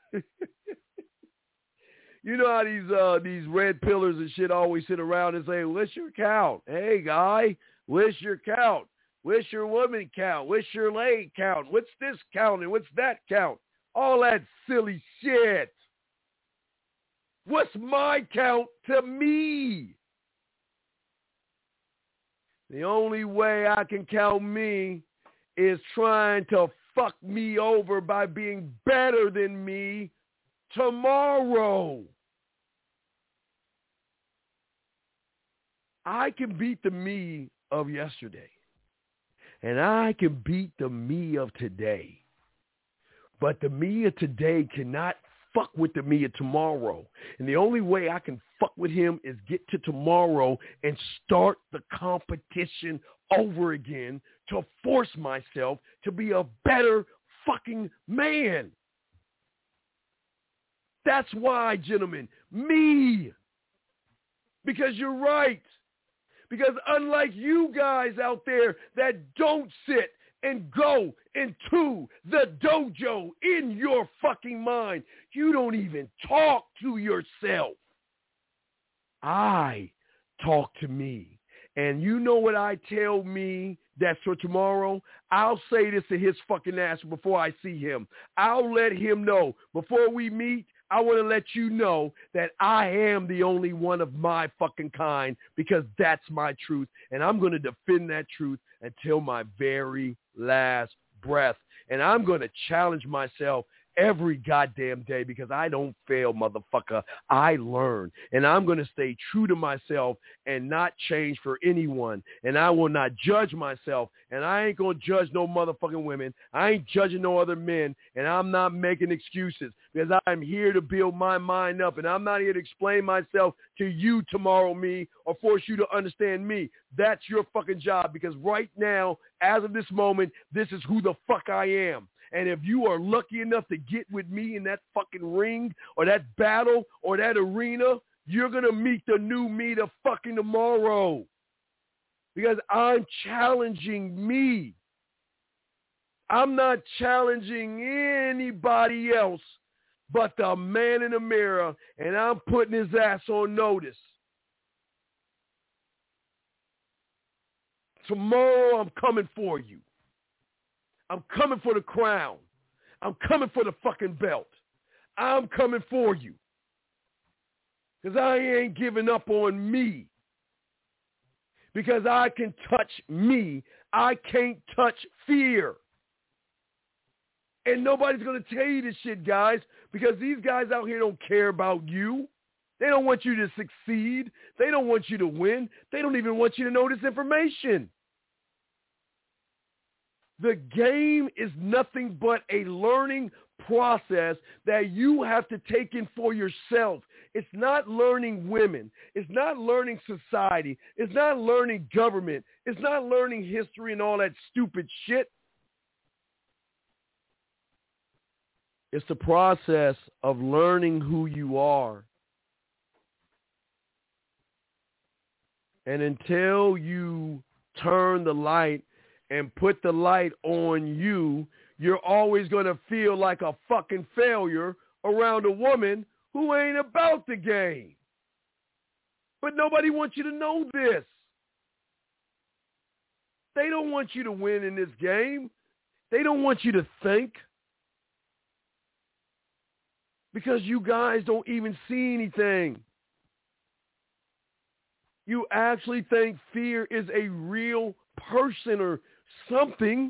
You know how these uh, these red pillars and shit always sit around and say, what's your count? Hey, guy, what's your count? What's your woman count? What's your leg count? What's this count and what's that count? All that silly shit. What's my count to me? The only way I can count me is trying to fuck me over by being better than me tomorrow. I can beat the me of yesterday, and I can beat the me of today. But the me of today cannot fuck with the me of tomorrow. And the only way I can fuck with him is get to tomorrow and start the competition over again to force myself to be a better fucking man. That's why, gentlemen, me. Because you're right. Because unlike you guys out there that don't sit and go into the dojo in your fucking mind, you don't even talk to yourself. I talk to me. And you know what I tell me that's for tomorrow? I'll say this to his fucking ass before I see him. I'll let him know before we meet. I want to let you know that I am the only one of my fucking kind because that's my truth. And I'm going to defend that truth until my very last breath. And I'm going to challenge myself every goddamn day because I don't fail, motherfucker. I learn. And I'm going to stay true to myself and not change for anyone. And I will not judge myself. And I ain't going to judge no motherfucking women. I ain't judging no other men. And I'm not making excuses because I'm here to build my mind up. And I'm not here to explain myself to you tomorrow, me, or force you to understand me. That's your fucking job because right now, as of this moment, this is who the fuck I am. And if you are lucky enough to get with me in that fucking ring or that battle or that arena, you're going to meet the new me the fucking tomorrow. Because I'm challenging me. I'm not challenging anybody else but the man in the mirror, and I'm putting his ass on notice. Tomorrow I'm coming for you. I'm coming for the crown. I'm coming for the fucking belt. I'm coming for you. Because I ain't giving up on me. Because I can touch me. I can't touch fear. And nobody's going to tell you this shit, guys, because these guys out here don't care about you. They don't want you to succeed. They don't want you to win. They don't even want you to know this information. The game is nothing but a learning process that you have to take in for yourself. It's not learning women. It's not learning society. It's not learning government. It's not learning history and all that stupid shit. It's the process of learning who you are. And until you turn the light and put the light on you, you're always going to feel like a fucking failure around a woman who ain't about the game. But nobody wants you to know this. They don't want you to win in this game. They don't want you to think. Because you guys don't even see anything. You actually think fear is a real person or something.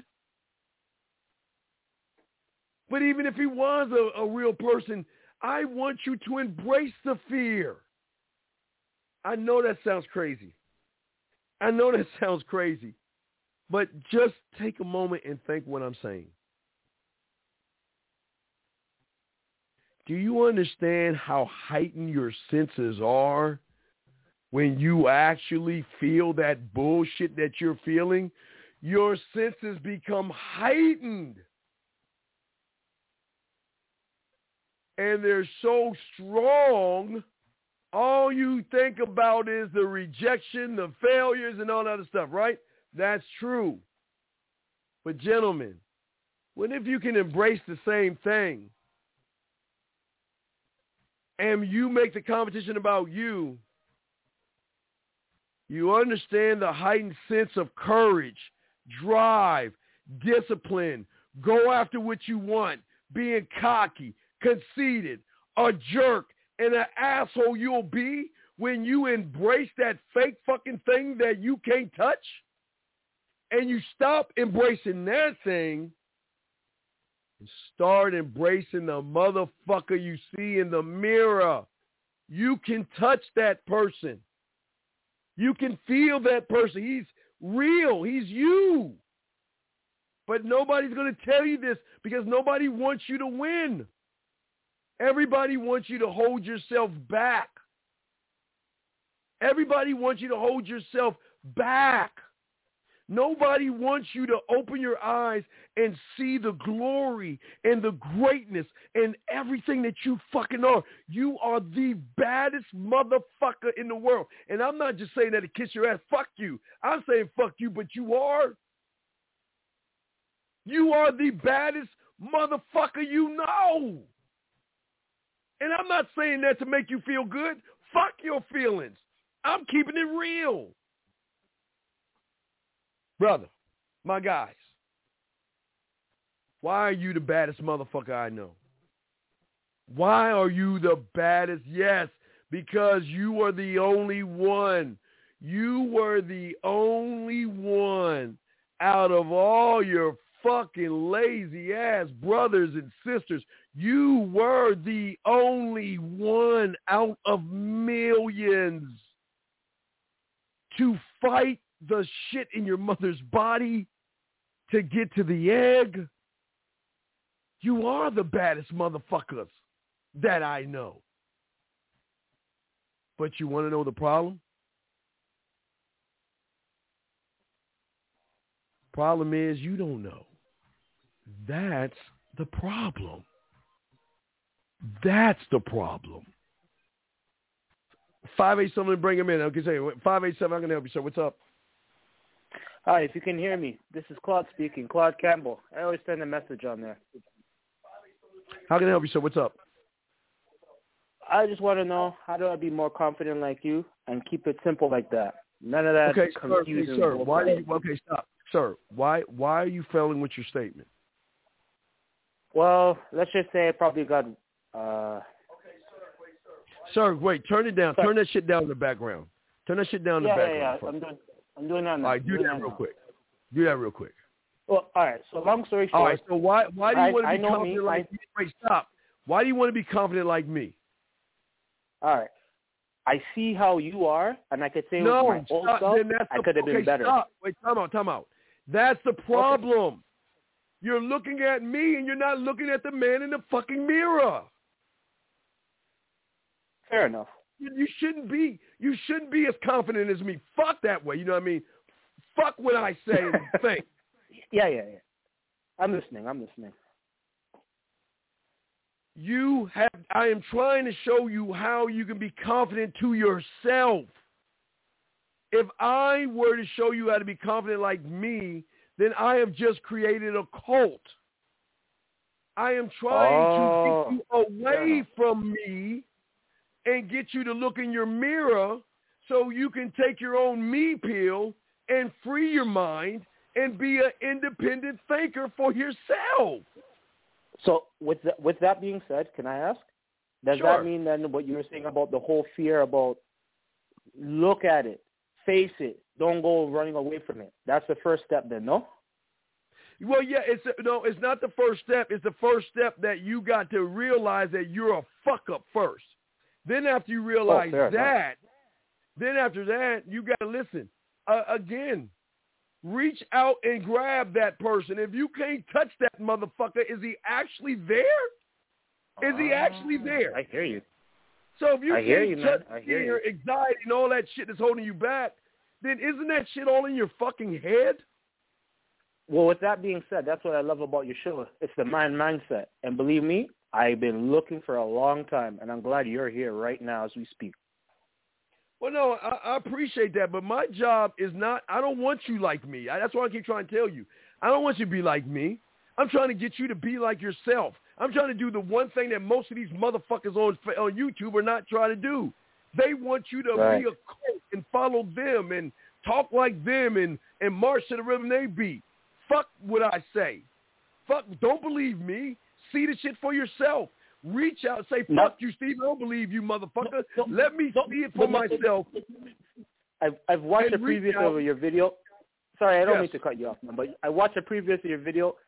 But even if he was a, a real person, I want you to embrace the fear. I know that sounds crazy. I know that sounds crazy. But just take a moment and think what I'm saying. Do you understand how heightened your senses are when you actually feel that bullshit that you're feeling? Your senses become heightened. And they're so strong, all you think about is the rejection, the failures, and all that other stuff, right? That's true. But gentlemen, what if you can embrace the same thing? And you make the competition about you, you understand the heightened sense of courage, drive, discipline, go after what you want, being cocky, conceited, a jerk, and an asshole you'll be when you embrace that fake fucking thing that you can't touch, and you stop embracing that thing, And start embracing the motherfucker you see in the mirror. You can touch that person. You can feel that person. He's real. He's you. But nobody's going to tell you this because nobody wants you to win. Everybody wants you to hold yourself back. Everybody wants you to hold yourself back. Nobody wants you to open your eyes and see the glory and the greatness and everything that you fucking are. You are the baddest motherfucker in the world. And I'm not just saying that to kiss your ass. Fuck you. I'm saying fuck you, but you are. You are the baddest motherfucker you know. And I'm not saying that to make you feel good. Fuck your feelings. I'm keeping it real. Brother, my guys, why are you the baddest motherfucker I know? Why are you the baddest? Yes, because you are the only one. You were the only one out of all your fucking lazy ass brothers and sisters. You were the only one out of millions to fight the shit in your mother's body to get to the egg. You are the baddest motherfuckers that I know. But you want to know the problem? Problem is you don't know. That's the problem. That's the problem. five eight seven, bring him in. Okay, say five eight seven, I'm going to help you, sir. What's up? Hi, if you can hear me, this is Claude speaking, Claude Campbell. I always send a message on there. How can I help you, sir? What's up? I just want to know, how do I be more confident like you and keep it simple like that? None of that okay, confusing. Sir, okay, sir, why do you, okay, stop. Sir, why why are you failing with your statement? Well, let's just say I probably got... Uh... Sir, wait, turn it down. Sorry. Turn that shit down in the background. Turn that shit down in yeah, the background. Yeah, yeah, I'm doing, I'm doing that now. All right, do that real now. quick. Do that real quick. Well, all right, so long story short... All right, so why, why do you I, want to be confident me, like I, me? Wait, stop. Why do you want to be confident like me? All right. I see how you are, and I could say no, with my old stop, self, that's I the, could have okay, been better. Stop. Wait, time out, time out. That's the problem. Okay. You're looking at me, and you're not looking at the man in the fucking mirror. Fair enough. You, you shouldn't be. You shouldn't be as confident as me. Fuck that way. You know what I mean? Fuck what I say and think. Yeah, yeah, yeah. I'm listening. I'm listening. You have. I am trying to show you how you can be confident to yourself. If I were to show you how to be confident like me, then I have just created a cult. I am trying oh, to get you away yeah. from me and get you to look in your mirror so you can take your own me pill and free your mind and be an independent thinker for yourself. So with that, with that being said, can I ask, does sure. that mean then what you were saying about the whole fear about look at it, face it, don't go running away from it? That's the first step then, no? Well, yeah, it's a, no, it's not the first step. It's the first step that you got to realize that you're a fuck up first. Then after you realize oh, that, then after that, you got to listen. Uh, again, reach out and grab that person. If you can't touch that motherfucker, is he actually there? Is he actually there? I hear you. So if you I hear can't you, touch man. I hear your you. anxiety and all that shit that's holding you back, then isn't that shit all in your fucking head? Well, with that being said, that's what I love about your show. It's the mind mindset. And believe me, I've been looking for a long time, and I'm glad you're here right now as we speak. Well, no, I, I appreciate that, but my job is not, I don't want you like me. I, that's why I keep trying to tell you. I don't want you to be like me. I'm trying to get you to be like yourself. I'm trying to do the one thing that most of these motherfuckers on, on YouTube are not trying to do. They want you to right. be a cult and follow them and talk like them and, and march to the rhythm they beat. Fuck what I say. Fuck, don't believe me. See the shit for yourself. Reach out and say, fuck no. you, Steve. I don't believe you, motherfucker. No, no, Let me no, see it for no, myself. I've, I've watched a previous of your video. Sorry, I don't yes. mean to cut you off, man, but I watched a previous of your video.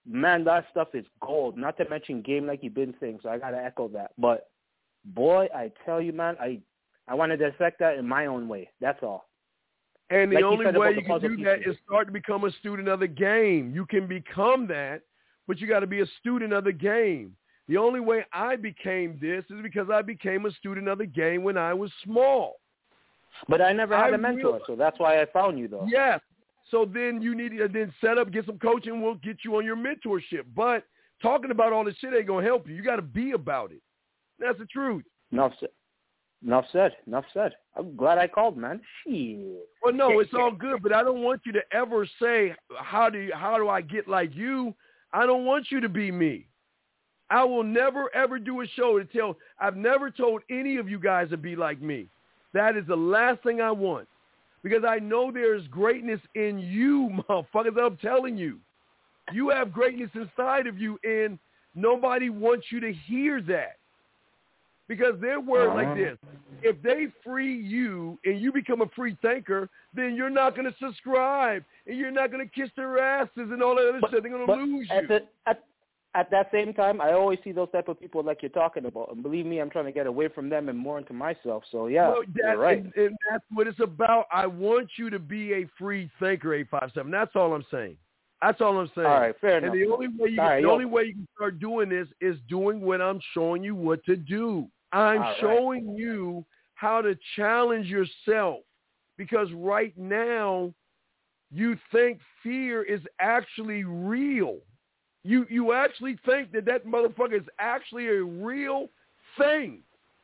man, that stuff is gold. Not to mention game like you've been saying, so I got to echo that. But, boy, I tell you, man, I I want to dissect that in my own way. That's all. And the like only you way you can do pieces. that is start to become a student of the game. You can become that, but you got to be a student of the game. The only way I became this is because I became a student of the game when I was small. But I never had I a mentor, realized, so that's why I found you, though. Yes. So then you need to then set up, get some coaching. We'll get you on your mentorship. But talking about all this shit ain't going to help you. You got to be about it. That's the truth. Enough said. Enough said. Enough said. I'm glad I called, man. Shit. Well, no, it's all good, but I don't want you to ever say, how do you, how do I get like you? I don't want you to be me. I will never, ever do a show to tell, I've never told any of you guys to be like me. That is the last thing I want, because I know there's greatness in you, motherfuckers. I'm telling you. You have greatness inside of you, and nobody wants you to hear that. Because their word like this, if they free you and you become a free thinker, then you're not going to subscribe, and you're not going to kiss their asses and all that other but, shit. They're going to lose at you. The, at, at that same time, I always see those type of people like you're talking about. And believe me, I'm trying to get away from them and more into myself. So, yeah, well, that, you're right. And, and that's what it's about. I want you to be a free thinker, eight five seven. That's all I'm saying. That's all I'm saying. All right, fair and enough. And the only way you all can, right, the yo. only way you can start doing this is doing what I'm showing you what to do. I'm All showing right. you how to challenge yourself, because right now you think fear is actually real. You you actually think that that motherfucker is actually a real thing.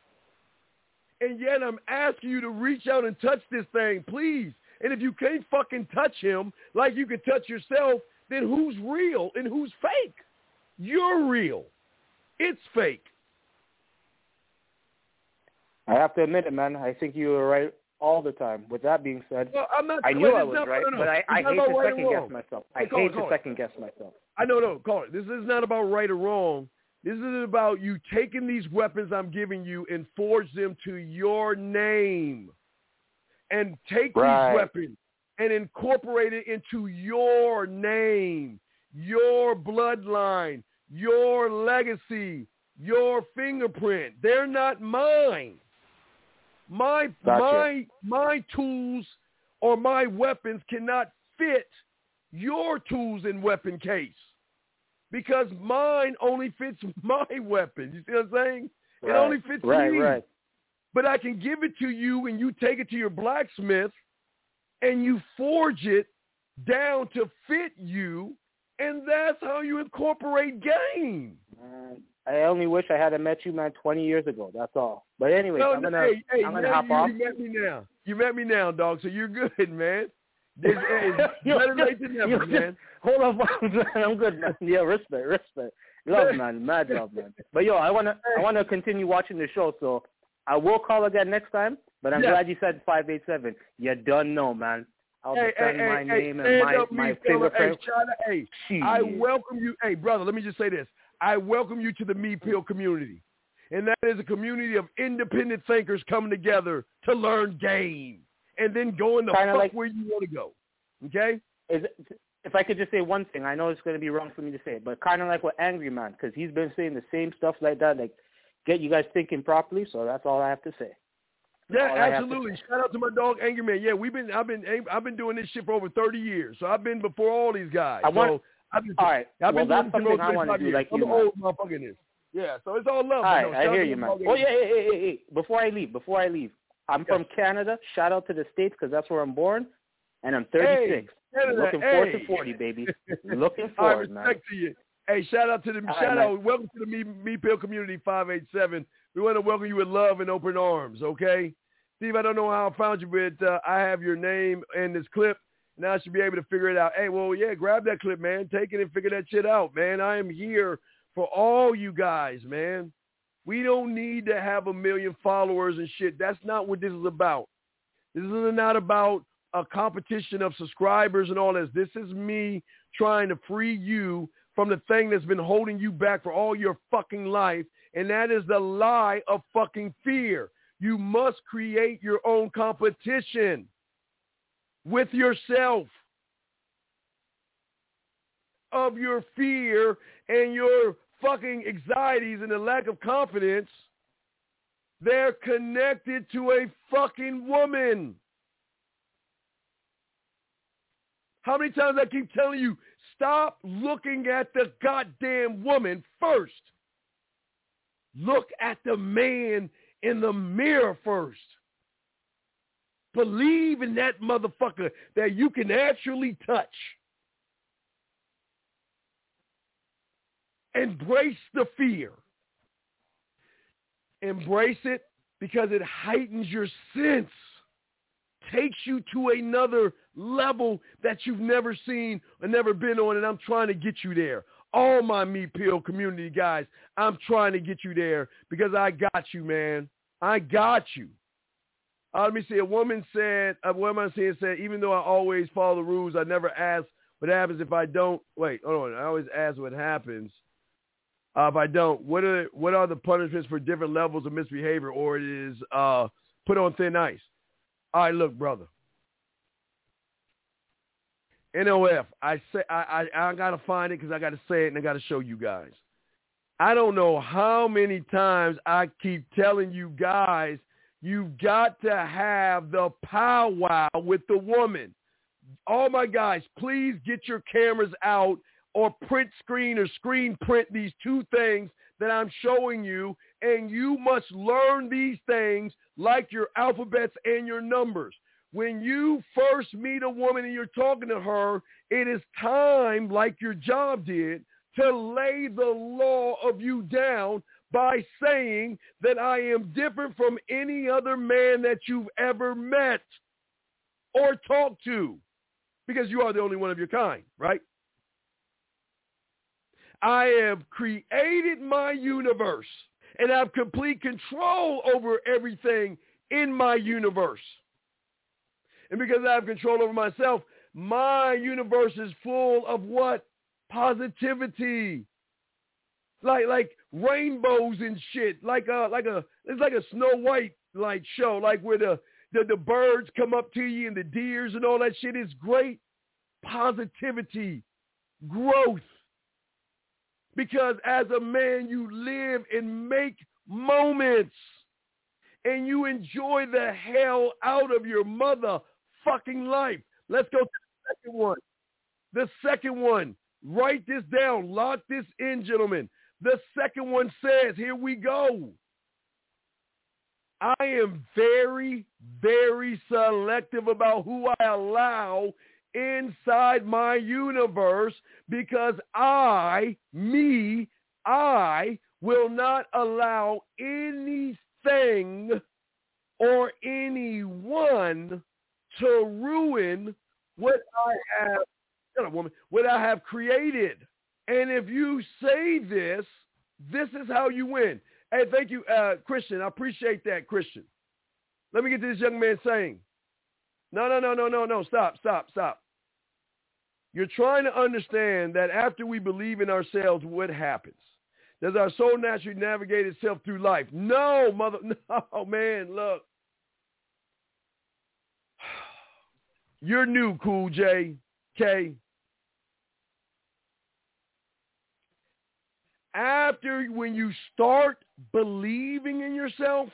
And yet I'm asking you to reach out and touch this thing, please. And if you can't fucking touch him like you can touch yourself, then who's real and who's fake? You're real. It's fake. I have to admit it, man. I think you were right all the time. With that being said, well, I'm not, I knew well, I was not, right, no, no. but I, I hate to right second guess myself. I hey, hate to second guess myself. I know, no, call it. This is not about right or wrong. This is about you taking these weapons I'm giving you and forge them to your name, and take right. these weapons and incorporate it into your name, your bloodline, your legacy, your fingerprint. They're not mine. My gotcha. my my tools or my weapons cannot fit your tools and weapon case, because mine only fits my weapon. You see what I'm saying? Right. It only fits right, me. Right. But I can give it to you, and you take it to your blacksmith, and you forge it down to fit you, and that's how you incorporate game. Man, I only wish I had met you, man, twenty years ago. That's all. But anyway, no, I'm gonna, hey, hey, I'm gonna you, hop you, off. You met me now. You met me now, dog. So you're good, man. This, hey, better late than never, man. Hold on, man. I'm good, man. Yeah, respect, respect. Love, man. Mad love, man. But yo, I wanna, I wanna continue watching the show. So I will call again next time. But I'm yeah. glad you said five eight seven. You done know, man. I'll hey, defend hey, my hey, name hey, and my, up, my me, fella. fingerprint. Hey, China, hey, Jeez. I welcome you. Hey, brother, let me just say this. I welcome you to the Me Pill community. And that is a community of independent thinkers coming together to learn game and then go in the Kinda fuck like, where you want to go. Okay? Is it, if I could just say one thing, I know it's going to be wrong for me to say it, but kind of like with Angry Man, because he's been saying the same stuff like that, like get you guys thinking properly. So that's all I have to say. Yeah, absolutely. Shout out to my dog Angry Man. Yeah, we've been I've been I've been doing this shit for over thirty years. So I've been before all these guys. I want, so I've been, all right. I've well, been that's doing something I want to do years. like I'm you, an man. old motherfucker in this. Yeah, so it's all love. All right, no, I hear you, man. Oh, yeah, hey, hey, hey, hey. Before I leave, before I leave, I'm yeah. from Canada. Shout out to the States because that's where I'm born, and I'm thirty-six. Hey, Canada, Looking hey. forward to forty, baby. Looking forward, I respect man. to you. Hey, shout out to the all shout right, out. man. Welcome to the Me, Me Pill Community five eight seven. We want to welcome you with love and open arms. Okay, Steve. I don't know how I found you, but uh, I have your name in this clip. Now I should be able to figure it out. Hey, well, yeah, grab that clip, man. Take it and figure that shit out, man. I am here for all you guys, man. We don't need to have a million followers and shit. That's not what this is about. This is not about a competition of subscribers and all this. This is me trying to free you from the thing that's been holding you back for all your fucking life, and that is the lie of fucking fear. You must create your own competition with yourself. of your fear and your fucking anxieties and the lack of confidence, they're connected to a fucking woman. How many times I keep telling you, stop looking at the goddamn woman first. Look at the man in the mirror first. Believe in that motherfucker that you can actually touch. Embrace the fear. Embrace it because it heightens your sense. Takes you to another level that you've never seen or never been on, and I'm trying to get you there. All my Meat Pill community guys, I'm trying to get you there because I got you, man. I got you. Uh, let me see. A woman said, a woman said, said, even though I always follow the rules, I never ask what happens if I don't. Wait, hold on. I always ask what happens uh, if I don't. What are what are the punishments for different levels of misbehavior, or it is uh, put on thin ice? All right, look, brother. N O F. I say I I, I gotta find it because I gotta say it and I gotta show you guys. I don't know how many times I keep telling you guys, you've got to have the powwow with the woman. All my guys, please get your cameras out or print screen or screen print these two things that I'm showing you, and you must learn these things like your alphabets and your numbers. When you first meet a woman and you're talking to her, it is time, like your job did, to lay the law of you down by saying that I am different from any other man that you've ever met or talked to, because you are the only one of your kind, right? I have created my universe, and I have complete control over everything in my universe. And because I have control over myself, my universe is full of what? Positivity. Like like rainbows and shit. Like a like a it's like a Snow White like show, like where the, the, the birds come up to you and the deers and all that shit. Is great. Positivity. Growth. Because as a man, you live and make moments. And you enjoy the hell out of your motherfucking life. Let's go to the second one. The second one. Write this down. Lock this in, gentlemen. The second one says, here we go. I am very, very selective about who I allow inside my universe because I, me, I will not allow anything or anyone to ruin what I have, not a woman, what I have created. And if you say this, this is how you win. Hey, thank you, uh, Christian. I appreciate that, Christian. Let me get to this young man saying, no, no, no, no, no, no, stop, stop, stop. You're trying to understand that after we believe in ourselves, what happens? Does our soul naturally navigate itself through life? No, mother, no, man, look. You're new, Cool J, K. After, when you start believing in yourself,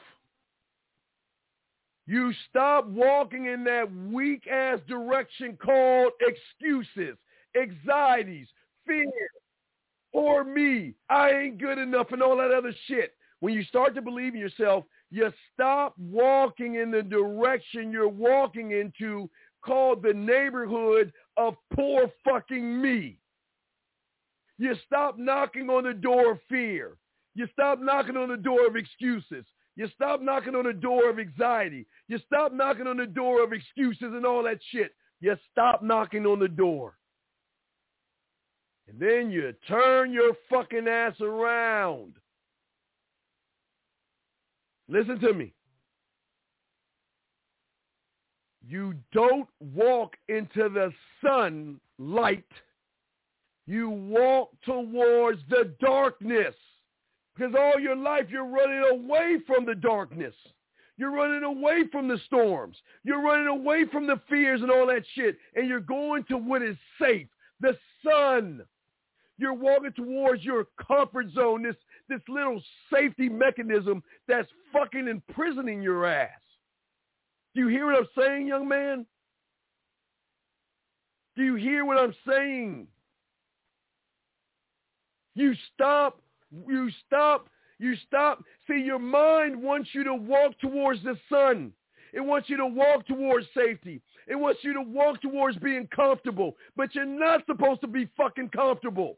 you stop walking in that weak-ass direction called excuses, anxieties, fear, or me, I ain't good enough, and all that other shit. When you start to believe in yourself, you stop walking in the direction you're walking into called the neighborhood of poor fucking me. You stop knocking on the door of fear. You stop knocking on the door of excuses. You stop knocking on the door of anxiety. You stop knocking on the door of excuses and all that shit. You stop knocking on the door. And then you turn your fucking ass around. Listen to me. You don't walk into the sunlight. You walk towards the darkness. Because all your life you're running away from the darkness. You're running away from the storms. You're running away from the fears and all that shit. And you're going to what is safe. The sun. You're walking towards your comfort zone, this, this little safety mechanism that's fucking imprisoning your ass. Do you hear what I'm saying, young man? Do you hear what I'm saying? You stop, you stop, you stop. See, your mind wants you to walk towards the sun. It wants you to walk towards safety. It wants you to walk towards being comfortable. But you're not supposed to be fucking comfortable.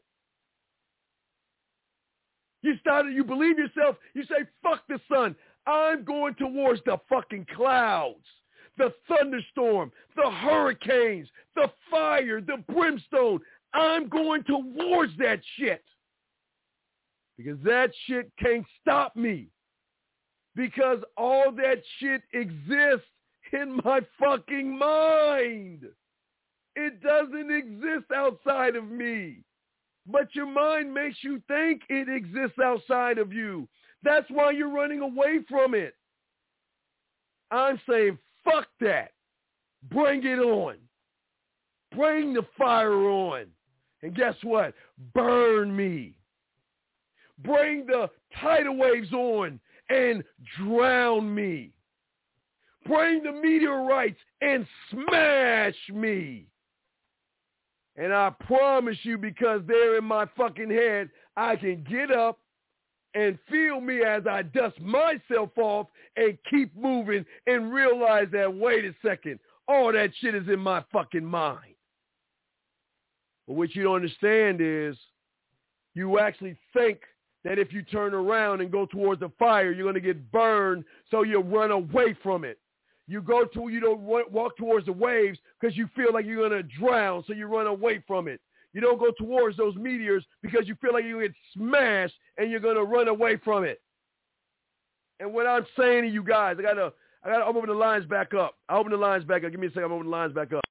You started, you believe yourself, you say, fuck the sun. I'm going towards the fucking clouds, the thunderstorm, the hurricanes, the fire, the brimstone. I'm going towards that shit. Because that shit can't stop me. Because all that shit exists in my fucking mind. It doesn't exist outside of me. But your mind makes you think it exists outside of you. That's why you're running away from it. I'm saying, fuck that. Bring it on. Bring the fire on. And guess what? Burn me. Bring the tidal waves on and drown me. Bring the meteorites and smash me. And I promise you, because they're in my fucking head, I can get up and feel me as I dust myself off and keep moving and realize that, wait a second, all that shit is in my fucking mind. But what you don't understand is you actually think that if you turn around and go towards the fire, you're going to get burned, so you run away from it. You go to, you don't walk towards the waves because you feel like you're going to drown, so you run away from it. You don't go towards those meteors because you feel like you're going to get smashed and you're going to run away from it. And what I'm saying to you guys, I got to, I got to open the lines back up. I open the lines back up. Give me a second. I'm opening the lines back up.